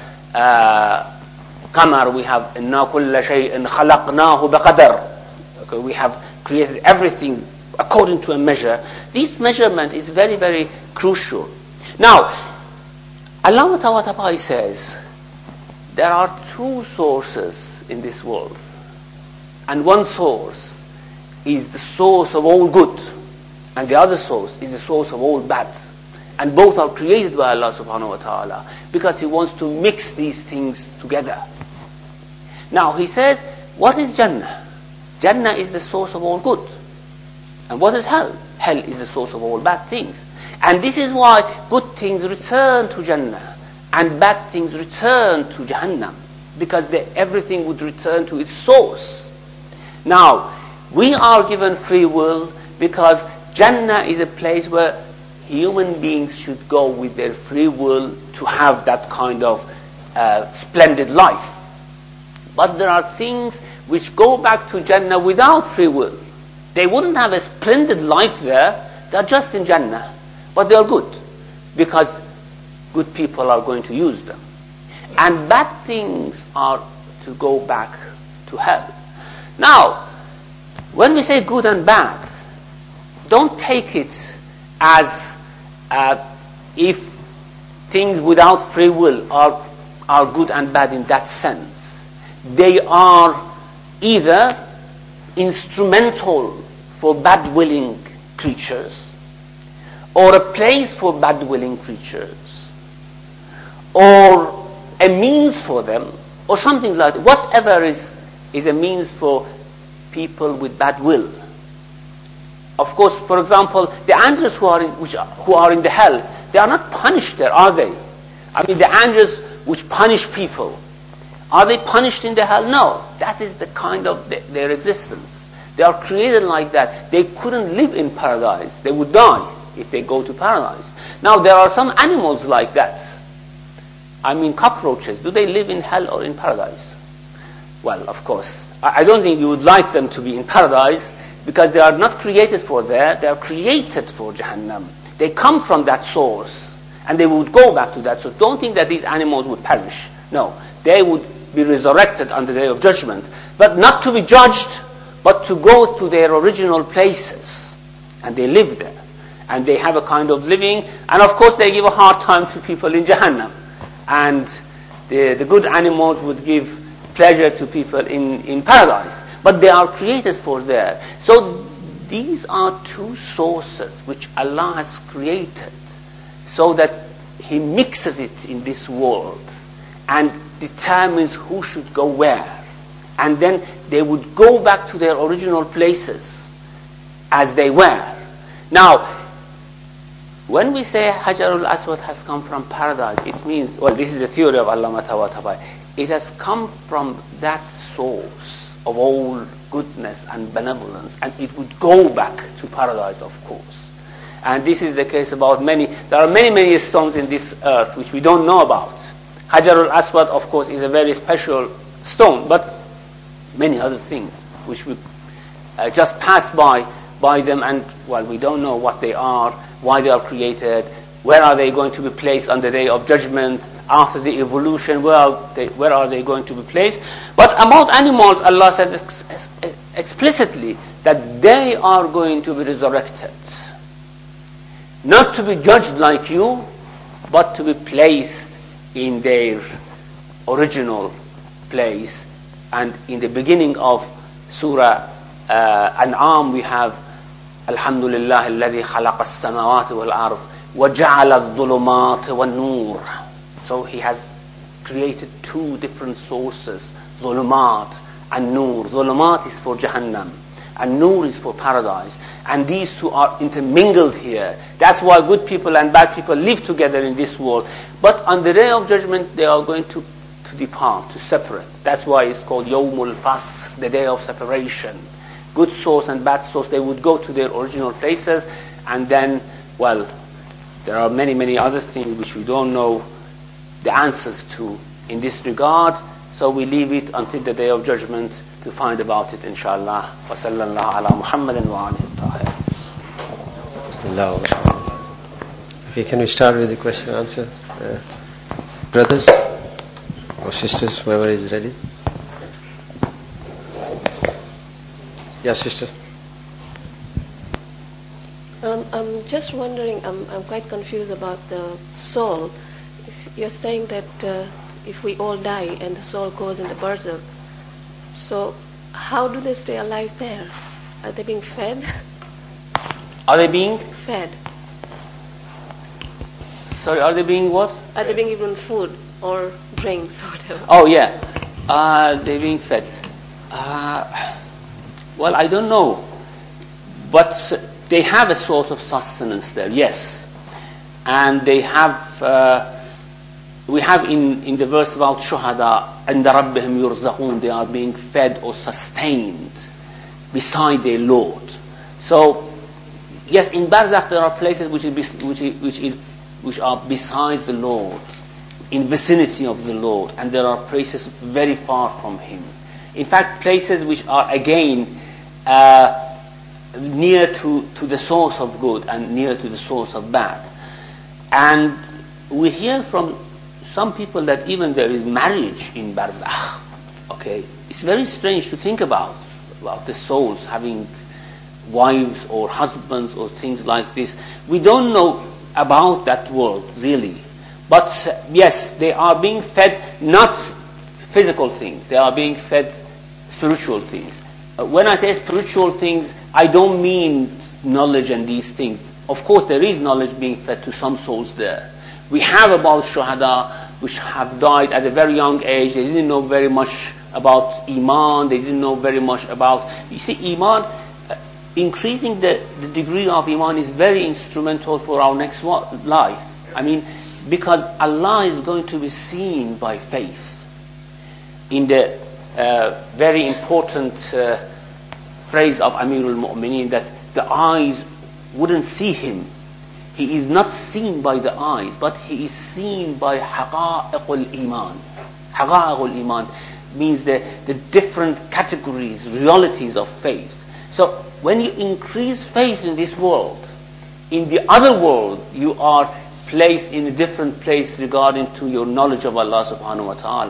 Qamar we have إِنَّا كُلَّ شَيْءٍ خَلَقْنَاهُ بِقَدَرٍ. Okay, we have created everything according to a measure. This measurement is very, very crucial. Now, Allah Ta'ala says there are two sources in this world. And one source is the source of all good. And the other source is the source of all bad. And both are created by Allah subhanahu wa ta'ala. Because He wants to mix these things together. Now He says, what is Jannah? Jannah is the source of all good. And what is hell? Hell is the source of all bad things. And this is why good things return to Jannah. And bad things return to Jahannam. Because everything would return to its source. Now, we are given free will because Jannah is a place where human beings should go with their free will to have that kind of splendid life. But there are things which go back to Jannah without free will. They wouldn't have a splendid life there. They are just in Jannah. But they are good because good people are going to use them. And bad things are to go back to hell. Now, when we say good and bad, don't take it as if things without free will are good and bad in that sense. They are either instrumental for bad-willing creatures, or a place for bad-willing creatures, or a means for them, or something like that. Whatever is a means for people with bad will. Of course, for example, the angels who are in the hell, they are not punished there, are they? I mean, the angels which punish people, are they punished in the hell? No. That is the kind of their existence. They are created like that. They couldn't live in paradise. They would die if they go to paradise. Now, there are some animals like that. I mean, cockroaches. Do they live in hell or in paradise? Well, of course. I don't think you would like them to be in paradise because they are not created for there. They are created for Jahannam. They come from that source and they would go back to that. So don't think that these animals would perish. No. They would be resurrected on the Day of Judgment, but not to be judged, but to go to their original places. And they live there. And they have a kind of living, and of course they give a hard time to people in Jahannam. And the good animals would give pleasure to people in paradise. But they are created for there. So these are two sources which Allah has created so that He mixes it in this world and determines who should go where. And then they would go back to their original places as they were. Now, when we say Hajar al-Aswad has come from paradise, it means, well, this is the theory of Allama Tabatabai, it has come from that source of all goodness and benevolence, and it would go back to paradise, of course. And this is the case about there are many stones in this earth which we don't know about. Hajar al-Aswad, of course, is a very special stone, but many other things which we just pass by them, and, well, we don't know what they are, why they are created, where are they going to be placed on the Day of Judgment, after the evolution, where are they going to be placed. But about animals, Allah says explicitly that they are going to be resurrected. Not to be judged like you, but to be placed in their original place. And in the beginning of Surah An'am we have Alhamdulillah alladhi khalaqa as-samawati wal-ard wa ja'ala adh-dhulumati wan-nur. So He has created two different sources, dhulumat and nur. Dhulumat is for Jahannam and nur is for paradise. And these two are intermingled here. That's why good people and bad people live together in this world. But on the Day of Judgment they are going to depart, to separate. That's why it's called Yawmul Fasl, the day of separation. Good source and bad source, they would go to their original places, and then, well, there are many other things which we don't know the answers to in this regard, so we leave it until the Day of Judgment to find about it, inshallah. Wa sallallahu ala Muhammadin wa alihi tahir. Okay, can we start with the question and answer? Brothers or sisters, whoever is ready. Yes, sister. I'm just wondering, I'm quite confused about the soul. If you're saying that if we all die and the soul goes in the barzakh, so how do they stay alive there? Are they being fed? Are they being? Fed. Sorry, are they being what? Are they being given food or drinks or whatever? Oh yeah, they're being fed. Well, I don't know, but they have a sort of sustenance there, yes. And they have, we have in the verse about shuhada, عند ربهم يرزقون, they are being fed or sustained beside their Lord. So, yes, in Barzakh there are places which are besides the Lord, in vicinity of the Lord, and there are places very far from Him. In fact, places which are again near to the source of good and near to the source of bad. And we hear from some people that even there is marriage in Barzakh. Okay, it's very strange to think about the souls having wives or husbands or things like this. We don't know about that world really. But yes, they are being fed not physical things, they are being fed spiritual things. When I say spiritual things, I don't mean knowledge and these things. Of course, there is knowledge being fed to some souls there. We have about shuhada which have died at a very young age. They didn't know very much about Iman. They didn't know very much about... You see, Iman, increasing the degree of Iman is very instrumental for our next life. I mean, because Allah is going to be seen by faith. In the very important phrase of Amirul Mu'mineen, that the eyes wouldn't see Him. He is not seen by the eyes, but He is seen by haqa'iqul iman. Haqa'iqul iman means the different categories, realities of faith. So when you increase faith in this world, in the other world you are placed in a different place regarding to your knowledge of Allah subhanahu wa ta'ala.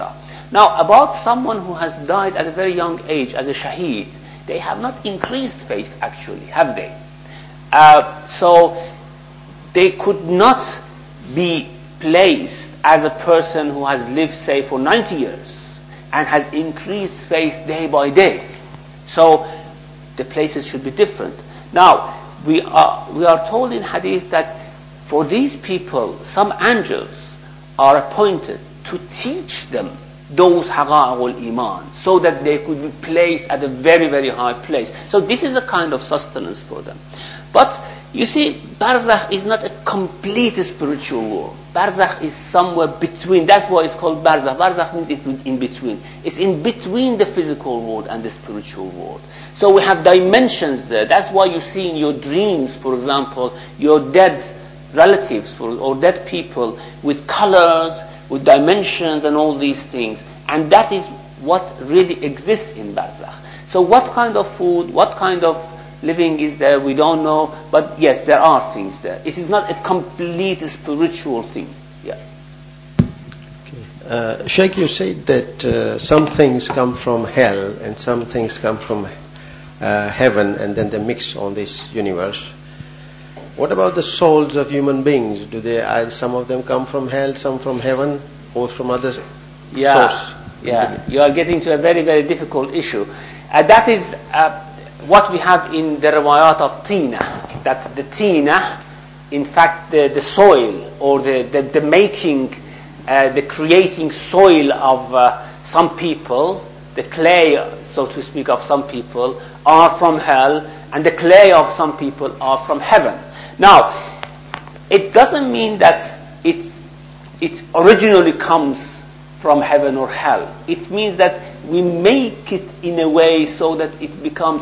Now, about someone who has died at a very young age as a shaheed, they have not increased faith actually, have they? So they could not be placed as a person who has lived, say, for 90 years and has increased faith day by day. So the places should be different. Now, we are told in hadith that for these people, some angels are appointed to teach them those haqa'iq al-iman, so that they could be placed at a very, very high place. So this is the kind of sustenance for them. But you see, barzakh is not a complete spiritual world. Barzakh is somewhere between. That's why it's called barzakh. Barzakh means it's in between. It's in between the physical world and the spiritual world. So we have dimensions there. That's why you see in your dreams, for example, your dead relatives or dead people with colors, with dimensions and all these things. And that is what really exists in barzakh. So what kind of food, what kind of living is there, we don't know. But yes, there are things there. It is not a complete spiritual thing. Yeah. Okay. Sheikh, you said that some things come from hell and some things come from heaven, and then they mix on this universe. What about the souls of human beings? Do they? Some of them come from hell, some from heaven, or from other source? Yeah. You are getting to a very, very difficult issue. That is what we have in the riwayat of Tina. That the Tina, in fact, the soil or the making, the creating soil of some people, the clay, so to speak, of some people are from hell, and the clay of some people are from heaven. Now, it doesn't mean that it originally comes from heaven or hell. It means that we make it in a way so that it becomes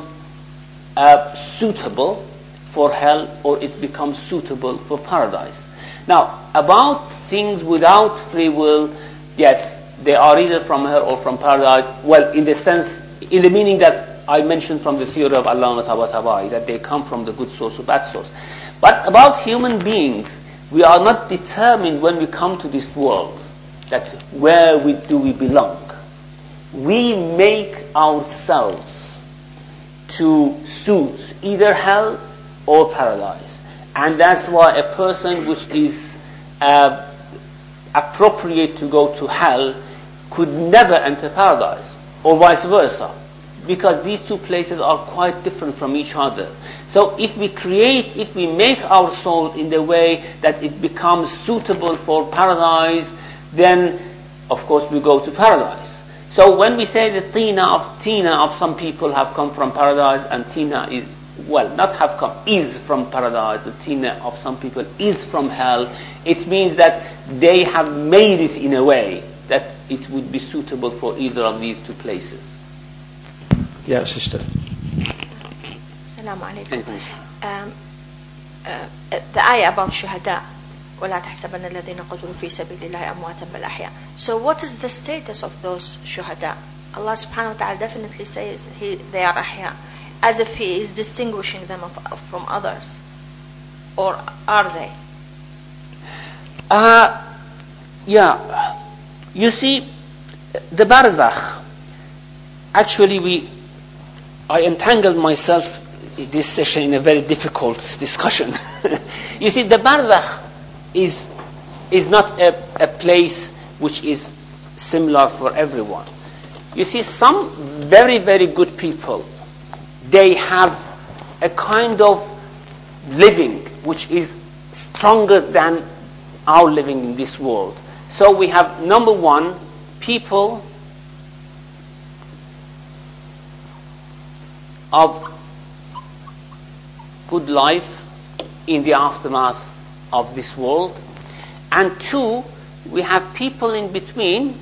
suitable for hell, or it becomes suitable for paradise. Now, about things without free will, yes, they are either from hell or from paradise. Well, in the meaning that I mentioned from the theory of Allama Tabatabai, that they come from the good source or bad source. But about human beings, we are not determined when we come to this world that where do we belong. We make ourselves to suit either hell or paradise. And that's why a person which is appropriate to go to hell could never enter paradise, or vice versa, because these two places are quite different from each other. So if we make our souls in the way that it becomes suitable for paradise, then of course we go to paradise. So when we say the tina of some people have come from paradise, and tina is, well, not have come, is from paradise, the tina of some people is from hell, it means that they have made it in a way that it would be suitable for either of these two places. Yeah, sister. Assalamu alaikum. The ayah about shuhada, وَلَا تَحْسَبَنَّ الَّذِينَ قُتِلُوا فِي سَبِيلِ اللَّهِ أَمْوَاتًا بَلْ أَحْيَاءٌ. So what is the status of those shuhada? Allah subhanahu wa ta'ala definitely says they are ahya, as if He is distinguishing them from others. Or are they? Yeah. You see, the barzakh, actually I entangled myself in this session in a very difficult discussion. You see, the barzakh is not a place which is similar for everyone. You see, some very, very good people, they have a kind of living which is stronger than our living in this world. So we have, number one, people of good life in the aftermath of this world, and two, we have people in between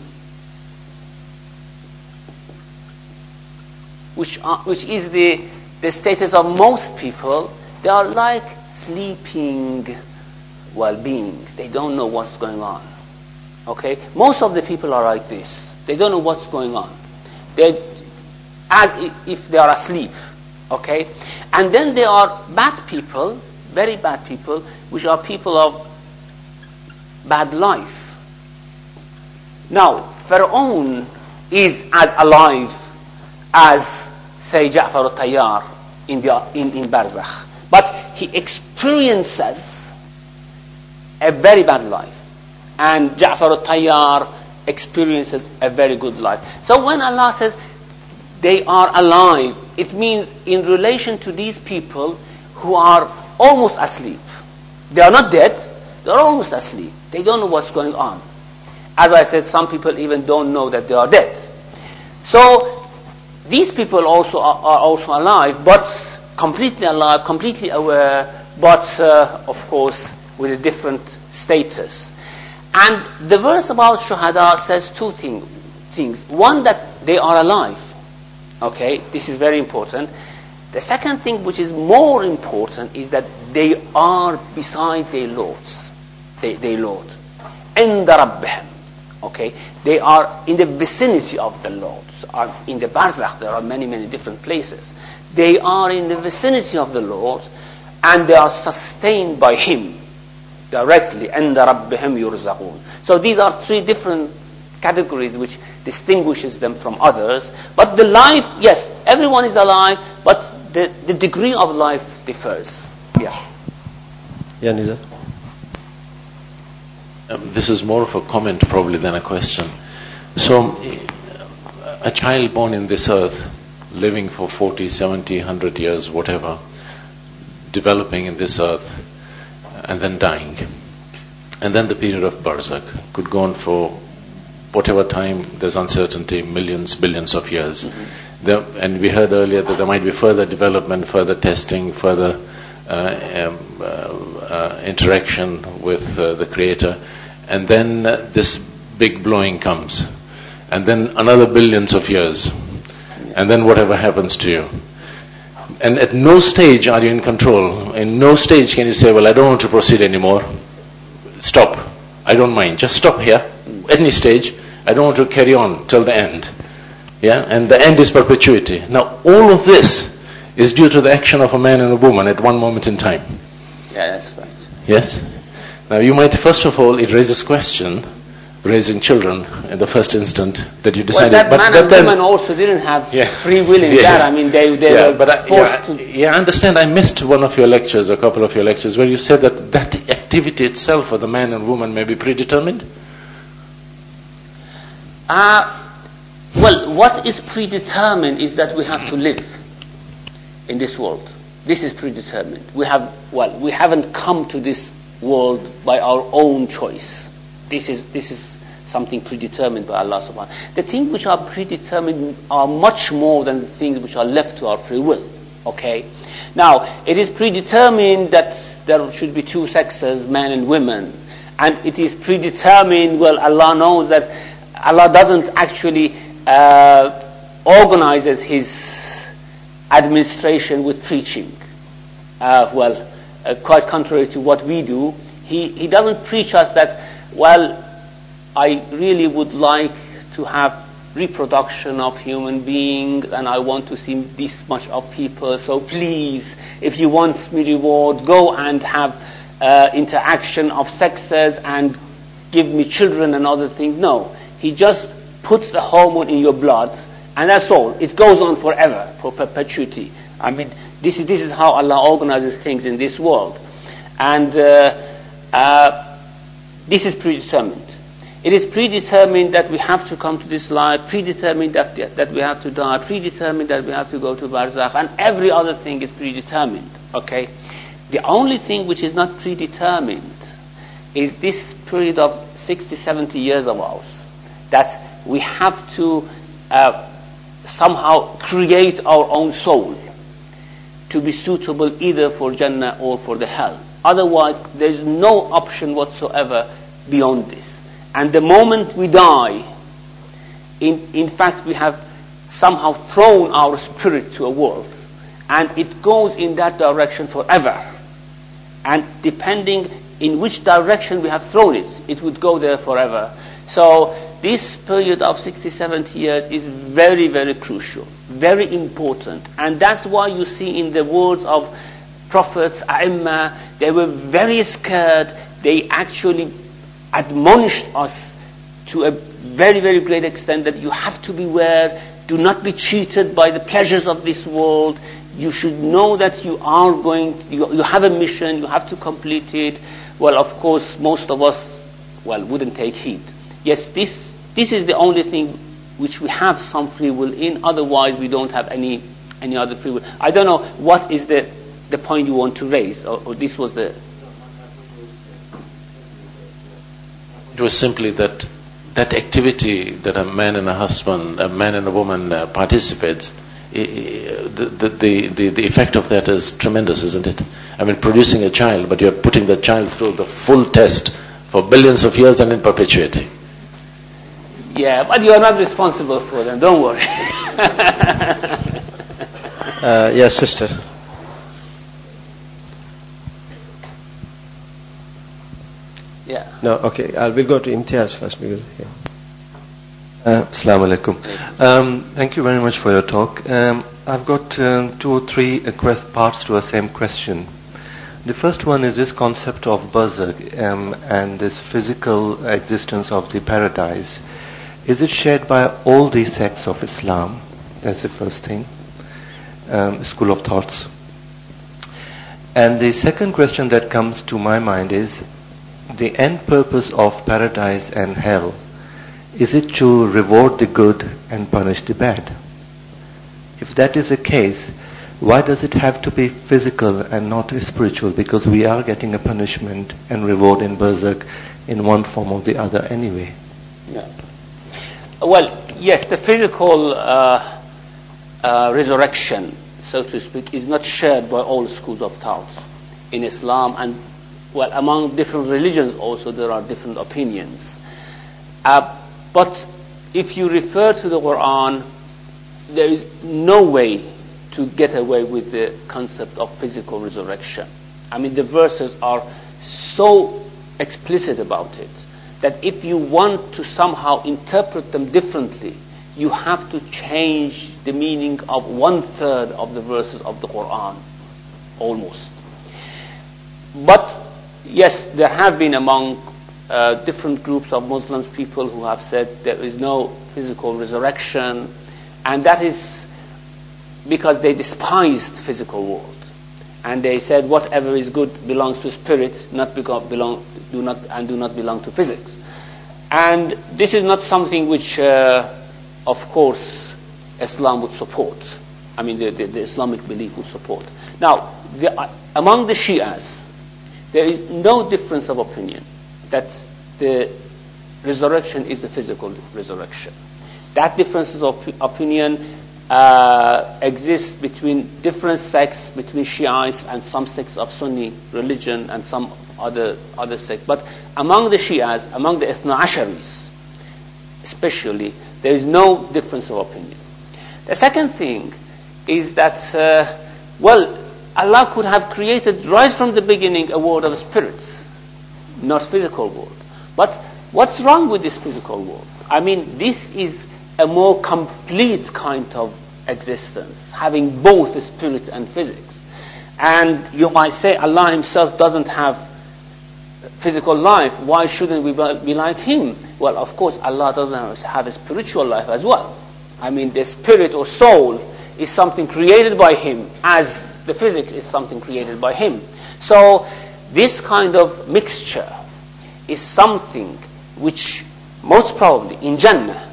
which is the status of most people. They are like sleeping beings. They don't know what's going on. Okay, most of the people are like this. They don't know what's going on. They, as if they are asleep. Okay, and then there are bad people, very bad people, which are people of bad life. Now, Pharaoh is as alive as, say, Ja'far al-Tayyar in Barzakh. But he experiences a very bad life. And Ja'far al-Tayyar experiences a very good life. So when Allah says they are alive, it means in relation to these people who are almost asleep. They are not dead, they are almost asleep. They don't know what's going on. As I said, some people even don't know that they are dead. So these people also are also alive, but completely alive, completely aware, but of course with a different status. And the verse about Shuhada says two things. One, that they are alive. Okay, this is very important. The second thing, which is more important, is that they are beside their lords. Their Lord. عند ربهم. Okay, they are in the vicinity of the Lord. In the Barzakh, there are many, many different places. They are in the vicinity of the Lord, and they are sustained by Him directly. عند ربهم يرزقون. So these are three different categories which distinguishes them from others. But the life, yes, everyone is alive, but the degree of life differs. Yeah. Yeah, Nizar. This is more of a comment probably than a question. So, a child born in this earth, living for 40, 70, 100 years, whatever, developing in this earth, and then dying. And then the period of Barzakh could go on for whatever time, there's uncertainty, millions, billions of years. Mm-hmm. And we heard earlier that there might be further development, further testing, further interaction with the Creator. And then this big blowing comes. And then another billions of years. And then whatever happens to you. And at no stage are you in control. In no stage can you say, well, I don't want to proceed anymore. Stop. I don't mind. Just stop here. Any stage. I don't want to carry on till the end. Yeah? And the end is perpetuity. Now, all of this is due to the action of a man and a woman at one moment in time. Yeah, that's right. Yes? Now, you might, first of all, it raises question, raising children in the first instant, that you decided... Well, that man and woman also didn't have free will in that. I mean, they were forced to... Yeah, I understand. I missed one of your lectures, a couple of your lectures, where you said that that activity itself for the man and woman may be predetermined. Well, what is predetermined is that we have to live in this world. This is predetermined. We haven't come to this world by our own choice. This is something predetermined by Allah subhanahu wa ta'ala. The things which are predetermined are much more than the things which are left to our free will. Okay? Now, it is predetermined that there should be two sexes, men and women. And it is predetermined, well, Allah knows that Allah doesn't actually organizes His administration with preaching. Quite contrary to what we do, He doesn't preach us that, well, I really would like to have reproduction of human beings and I want to see this much of people, so please, if you want me reward, go and have interaction of sexes and give me children and other things. No, He just puts the hormone in your blood, and that's all. It goes on forever, for perpetuity. I mean, this is how Allah organizes things in this world. And this is predetermined. It is predetermined that we have to come to this life, predetermined that we have to die, predetermined that we have to go to Barzakh, and every other thing is predetermined. Okay? The only thing which is not predetermined is this period of 60, 70 years of ours. That we have to somehow create our own soul to be suitable either for Jannah or for the hell. Otherwise, there is no option whatsoever beyond this. And the moment we die, in fact, we have somehow thrown our spirit to a world, and it goes in that direction forever. And depending in which direction we have thrown it, it would go there forever. So this period of 60, 70 years is very, very crucial, very important. And that's why you see in the words of prophets, they were very scared. They actually admonished us to a very, very great extent that you have to beware, do not be cheated by the pleasures of this world. You should know that you are you have a mission, you have to complete it. Well, of course, most of us, wouldn't take heed. Yes, this is the only thing which we have some free will in, otherwise we don't have any other free will. I don't know, what is the point you want to raise, or this was the... It was simply that activity that a man and a husband, a man and a woman participates, the effect of that is tremendous, isn't it? I mean, producing a child, but you're putting the child through the full test for billions of years and in perpetuity. Yeah, but you are not responsible for them, don't worry. Yes, sister. Yeah. No, okay. We'll go to Imtiaz first. Assalamu alaikum. Thank you very much for your talk. I've got 2 or 3 parts to the same question. The first one is this concept of barzakh and this physical existence of the paradise. Is it shared by all the sects of Islam? That's the first thing. School of thoughts. And the second question that comes to my mind is the end purpose of paradise and hell. Is it to reward the good and punish the bad? If that is the case, why does it have to be physical and not spiritual? Because we are getting a punishment and reward in barzakh in one form or the other anyway. Yeah. Well, yes, the physical resurrection, so to speak, is not shared by all schools of thought in Islam, and among different religions also there are different opinions. But if you refer to the Quran, there is no way to get away with the concept of physical resurrection. I mean, the verses are so explicit about it that if you want to somehow interpret them differently, you have to change the meaning of 1/3 of the verses of the Quran, almost. But yes, there have been among different groups of Muslims people who have said there is no physical resurrection, and that is because they despised the physical world, and they said whatever is good belongs to spirit, do not belong to physics. And this is not something which, of course, Islam would support. I mean, the Islamic belief would support. Now, among the Shias, there is no difference of opinion that the resurrection is the physical resurrection. That difference of opinion exists between different sects, between Shiites and some sects of Sunni religion and some other sects. But among the Shias, among the Ithna Asharis especially, there is no difference of opinion. The second thing is that, Allah could have created right from the beginning a world of spirit, not physical world. But what's wrong with this physical world? I mean, this is a more complete kind of existence, having both spirit and physics. And you might say Allah himself doesn't have physical life. Why shouldn't we be like him? Well, of course, Allah doesn't have a spiritual life as well. I mean, the spirit or soul is something created by him, as the physics is something created by him. So this kind of mixture is something which most probably in Jannah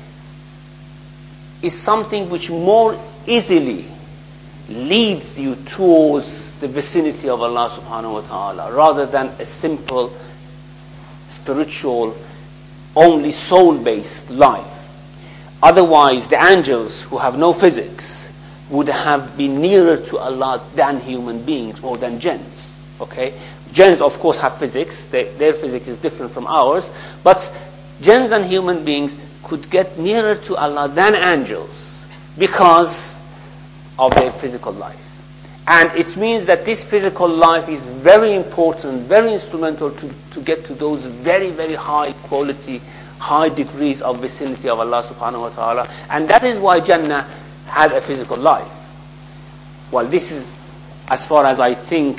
is something which more easily leads you towards the vicinity of Allah subhanahu wa ta'ala, rather than a simple spiritual, only soul-based life. Otherwise, the angels who have no physics would have been nearer to Allah than human beings or than jinns. Okay? Jinns, of course, have physics. Their physics is different from ours. But jinns and human beings could get nearer to Allah than angels because of their physical life. And it means that this physical life is very important, very instrumental to get to those very, very high quality, high degrees of vicinity of Allah subhanahu wa ta'ala. And that is why Jannah has a physical life. Well, this is, as far as I think,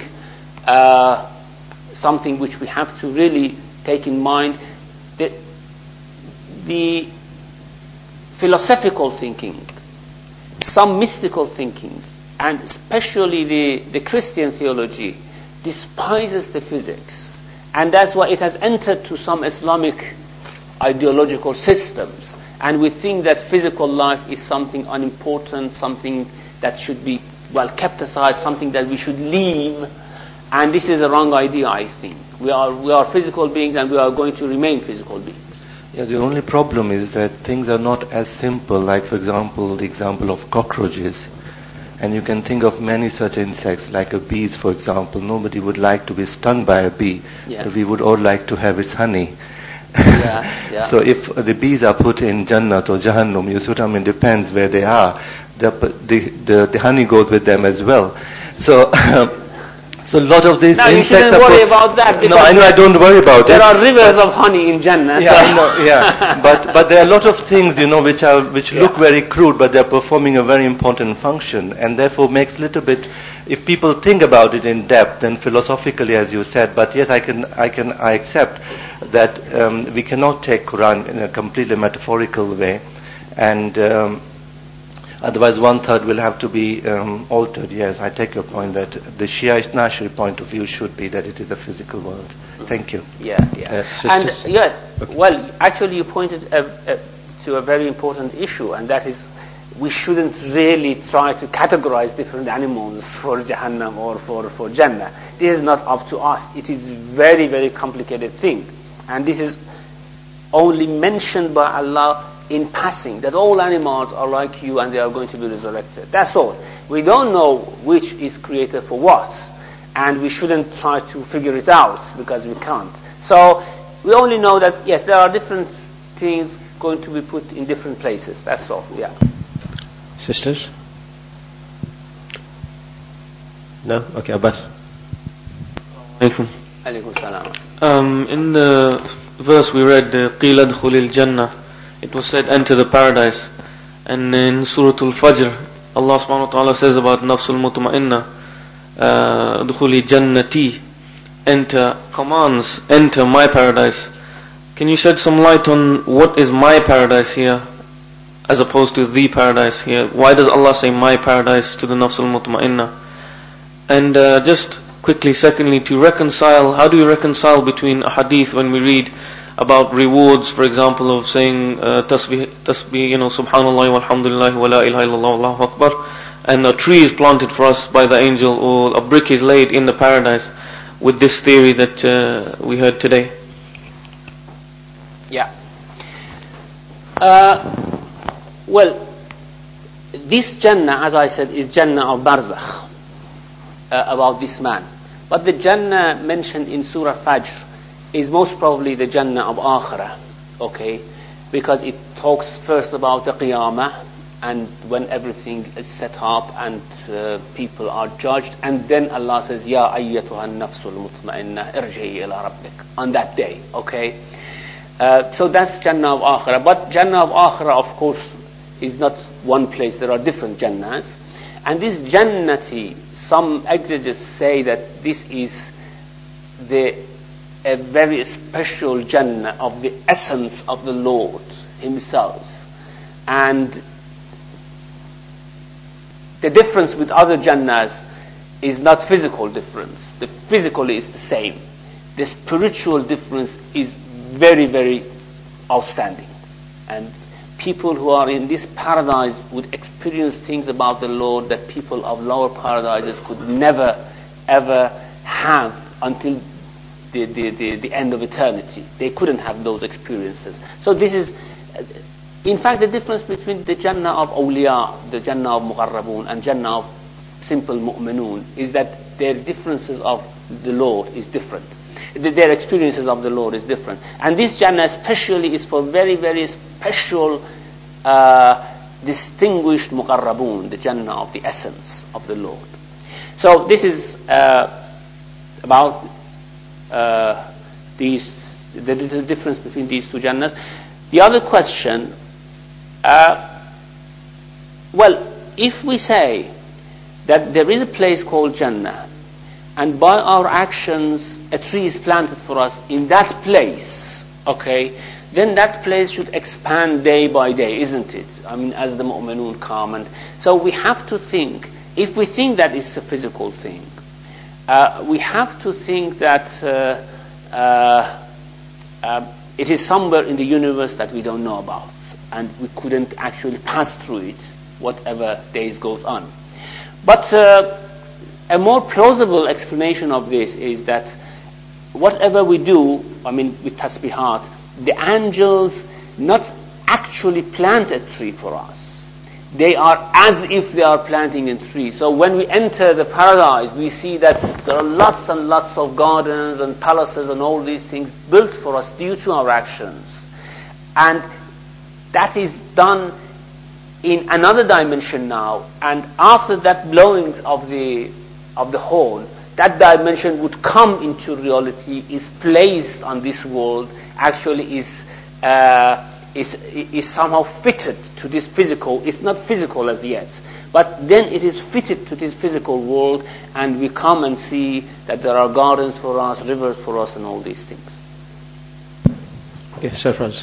something which we have to really take in mind. the philosophical thinking, some mystical thinkings, and especially the Christian theology despises the physics, and that's why it has entered to some Islamic ideological systems, and we think that physical life is something unimportant, something that should be well kept aside, something that we should leave, and this is a wrong idea. I think we are physical beings, and we are going to remain physical beings. Yeah, the only problem is that things are not as simple, like for example the example of cockroaches. And you can think of many such insects, like a bee, for example. Nobody would like to be stung by a bee, but we would all like to have its honey. So if the bees are put in Jannat or Jahannam, you see what I mean, depends where they are. The honey goes with them as well. So so a lot of these now insects... Now you shouldn't worry about that. No, I know, I don't worry about it. There are rivers of honey in Jannah. Yeah, I know, yeah. But there are a lot of things, which look very crude, but they're performing a very important function, and therefore makes little bit, if people think about it in depth and philosophically, as you said, but yes, I accept that we cannot take Quran in a completely metaphorical way, and otherwise 1/3 will have to be altered. Yes, I take your point that the Shia Nashri point of view should be that it is a physical world. Thank you. Well, actually you pointed to a very important issue, and that is we shouldn't really try to categorize different animals for Jahannam or for Jannah. This is not up to us. It is very, very complicated thing, and this is only mentioned by Allah in passing, that all animals are like you and they are going to be resurrected. That's all. We don't know which is created for what, and we shouldn't try to figure it out because we can't. So we only know that yes, there are different things going to be put in different places. That's all. Yeah. Sisters? No? Okay, Abbas. Alaykum salam. In the verse we read, قِيلَ ادْخُلِ الْجَنَّةِ, it was said, enter the paradise. And in Surah Al-Fajr, Allah subhanahu wa ta'ala says about Nafsul Mutma'inna, Dukhuli Jannati, commands, enter my paradise. Can you shed some light on what is my paradise here, as opposed to the paradise here? Why does Allah say my paradise to the Nafsul Mutma'inna? And just quickly, secondly, to reconcile, how do you reconcile between a hadith when we read about rewards, for example, of saying tasbih, subhanallah walhamdulillah wa la ilaha illallah Allahu akbar, and a tree is planted for us by the angel, or a brick is laid in the paradise, with this theory that we heard today? Yeah. Well, this Jannah, as I said, is Jannah of Barzakh, about this man. But the Jannah mentioned in Surah Fajr is most probably the Jannah of Akhirah, okay? Because it talks first about the Qiyamah, and when everything is set up and people are judged, and then Allah says, Ya ayyatuha an-nafsul mutma'inna irji'i ila rabbik, on that day, okay? So that's Jannah of Akhirah. But Jannah of Akhirah, of course, is not one place. There are different Jannahs. And this Jannati, some exegetes say that this is a very special Jannah of the essence of the Lord Himself. And the difference with other Jannahs is not physical difference. The physical is the same. The spiritual difference is very, very outstanding. And people who are in this paradise would experience things about the Lord that people of lower paradises could never, ever have until the end of eternity. They couldn't have those experiences. So this is, in fact, the difference between the Jannah of awliya, the Jannah of Muqarrabun, and Jannah of simple mu'minun is that their differences of the Lord is different. Their experiences of the Lord is different. And this Jannah especially is for very, very special, distinguished Muqarrabun, the Jannah of the essence of the Lord. So this is about the difference between these two Jannahs. The other question, well, if we say that there is a place called Jannah, and by our actions a tree is planted for us in that place, okay, then that place should expand day by day, isn't it? I mean, as the mu'minun come. And so we have to think, if we think that it's a physical thing, we have to think that it is somewhere in the universe that we don't know about, and we couldn't actually pass through it, whatever days goes on. But a more plausible explanation of this is that whatever we do, I mean, with tasbihat, the angels not actually plant a tree for us. They are as if they are planting a tree. So when we enter the paradise, we see that there are lots and lots of gardens and palaces and all these things built for us due to our actions. And that is done in another dimension now. And after that blowing of the horn, that dimension would come into reality, is placed on this world, actually is somehow fitted to this physical. It's not physical as yet, but then it is fitted to this physical world, and we come and see that there are gardens for us, rivers for us, and all these things. Yes, Sir Franz.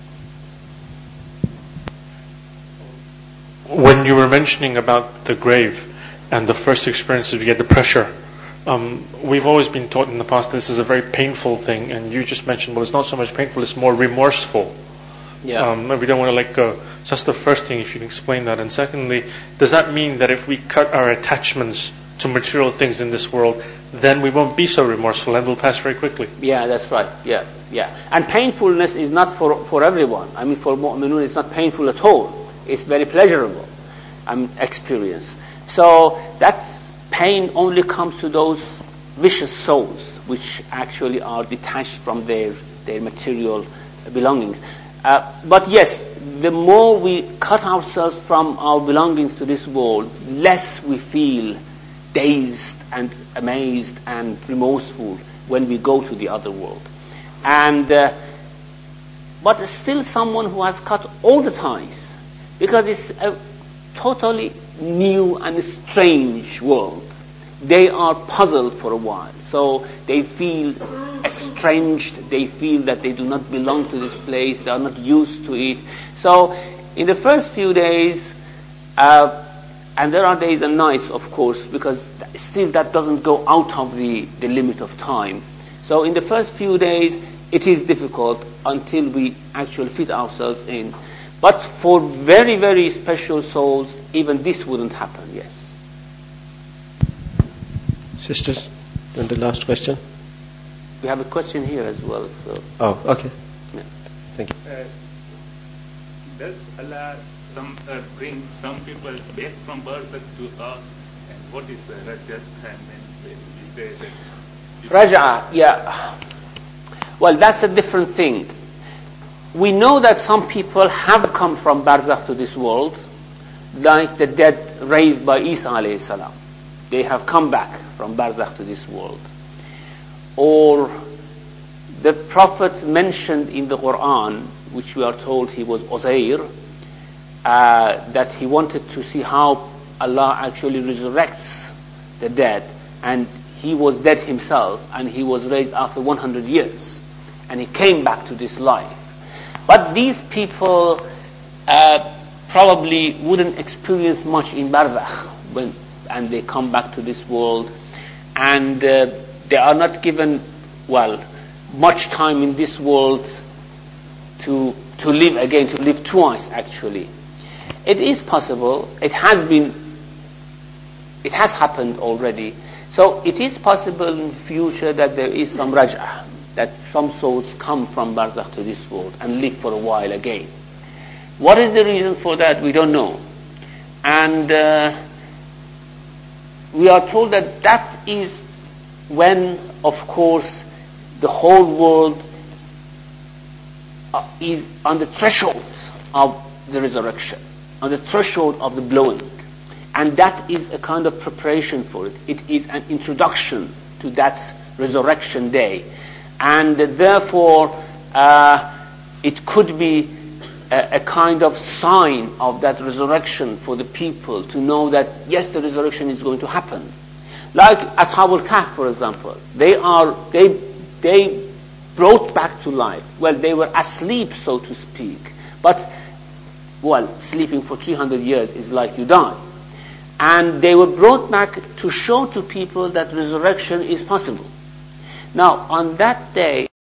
When you were mentioning about the grave and the first experiences, we get the pressure. We've always been taught in the past that this is a very painful thing, and you just mentioned, well, it's not so much painful, it's more remorseful. Yeah. We don't want to let go. So that's the first thing, if you can explain that. And secondly, does that mean that if we cut our attachments to material things in this world, then we won't be so remorseful and will pass very quickly? Yeah, that's right. Yeah. And painfulness is not for everyone. I mean, for mu'minun, it's not painful at all. It's very pleasurable experience. So that pain only comes to those vicious souls which actually are detached from their material belongings. But yes, the more we cut ourselves from our belongings to this world, less we feel dazed and amazed and remorseful when we go to the other world. And but still someone who has cut all the ties, because it's a totally new and strange world. They are puzzled for a while, so they feel estranged, they feel that they do not belong to this place, they are not used to it. So in the first few days, and there are days and nights, of course, because still that doesn't go out of the limit of time. So in the first few days, it is difficult until we actually fit ourselves in. But for very, very special souls, even this wouldn't happen, yes. Sisters, and the last question. We have a question here as well. So. Oh, okay. Yeah. Thank you. Does Allah bring some people back from birth to earth? And what is the rajat? And is there Raj'a, yeah. Well, that's a different thing. We know that some people have come from barzakh to this world, like the dead raised by Isa alayhi salam. They have come back from barzakh to this world. Or the Prophet mentioned in the Quran, which we are told he was Uzair, that he wanted to see how Allah actually resurrects the dead, and he was dead himself, and he was raised after 100 years, and he came back to this life. But these people probably wouldn't experience much in barzakh and they come back to this world, and they are not given, much time in this world to live again, to live twice actually. It is possible, it has happened already, so it is possible in the future that there is some raj'ah, that some souls come from barzakh to this world and live for a while again. What is the reason for that? We don't know. And we are told that that is when, of course, the whole world is on the threshold of the resurrection, on the threshold of the blowing. And that is a kind of preparation for it. It is an introduction to that resurrection day. And therefore, it could be a kind of sign of that resurrection for the people to know that, yes, the resurrection is going to happen. Like Ashab al-Kahf, for example. They brought back to life. Well, they were asleep, so to speak. But, well, sleeping for 300 years is like you die. And they were brought back to show to people that resurrection is possible. Now, on that day,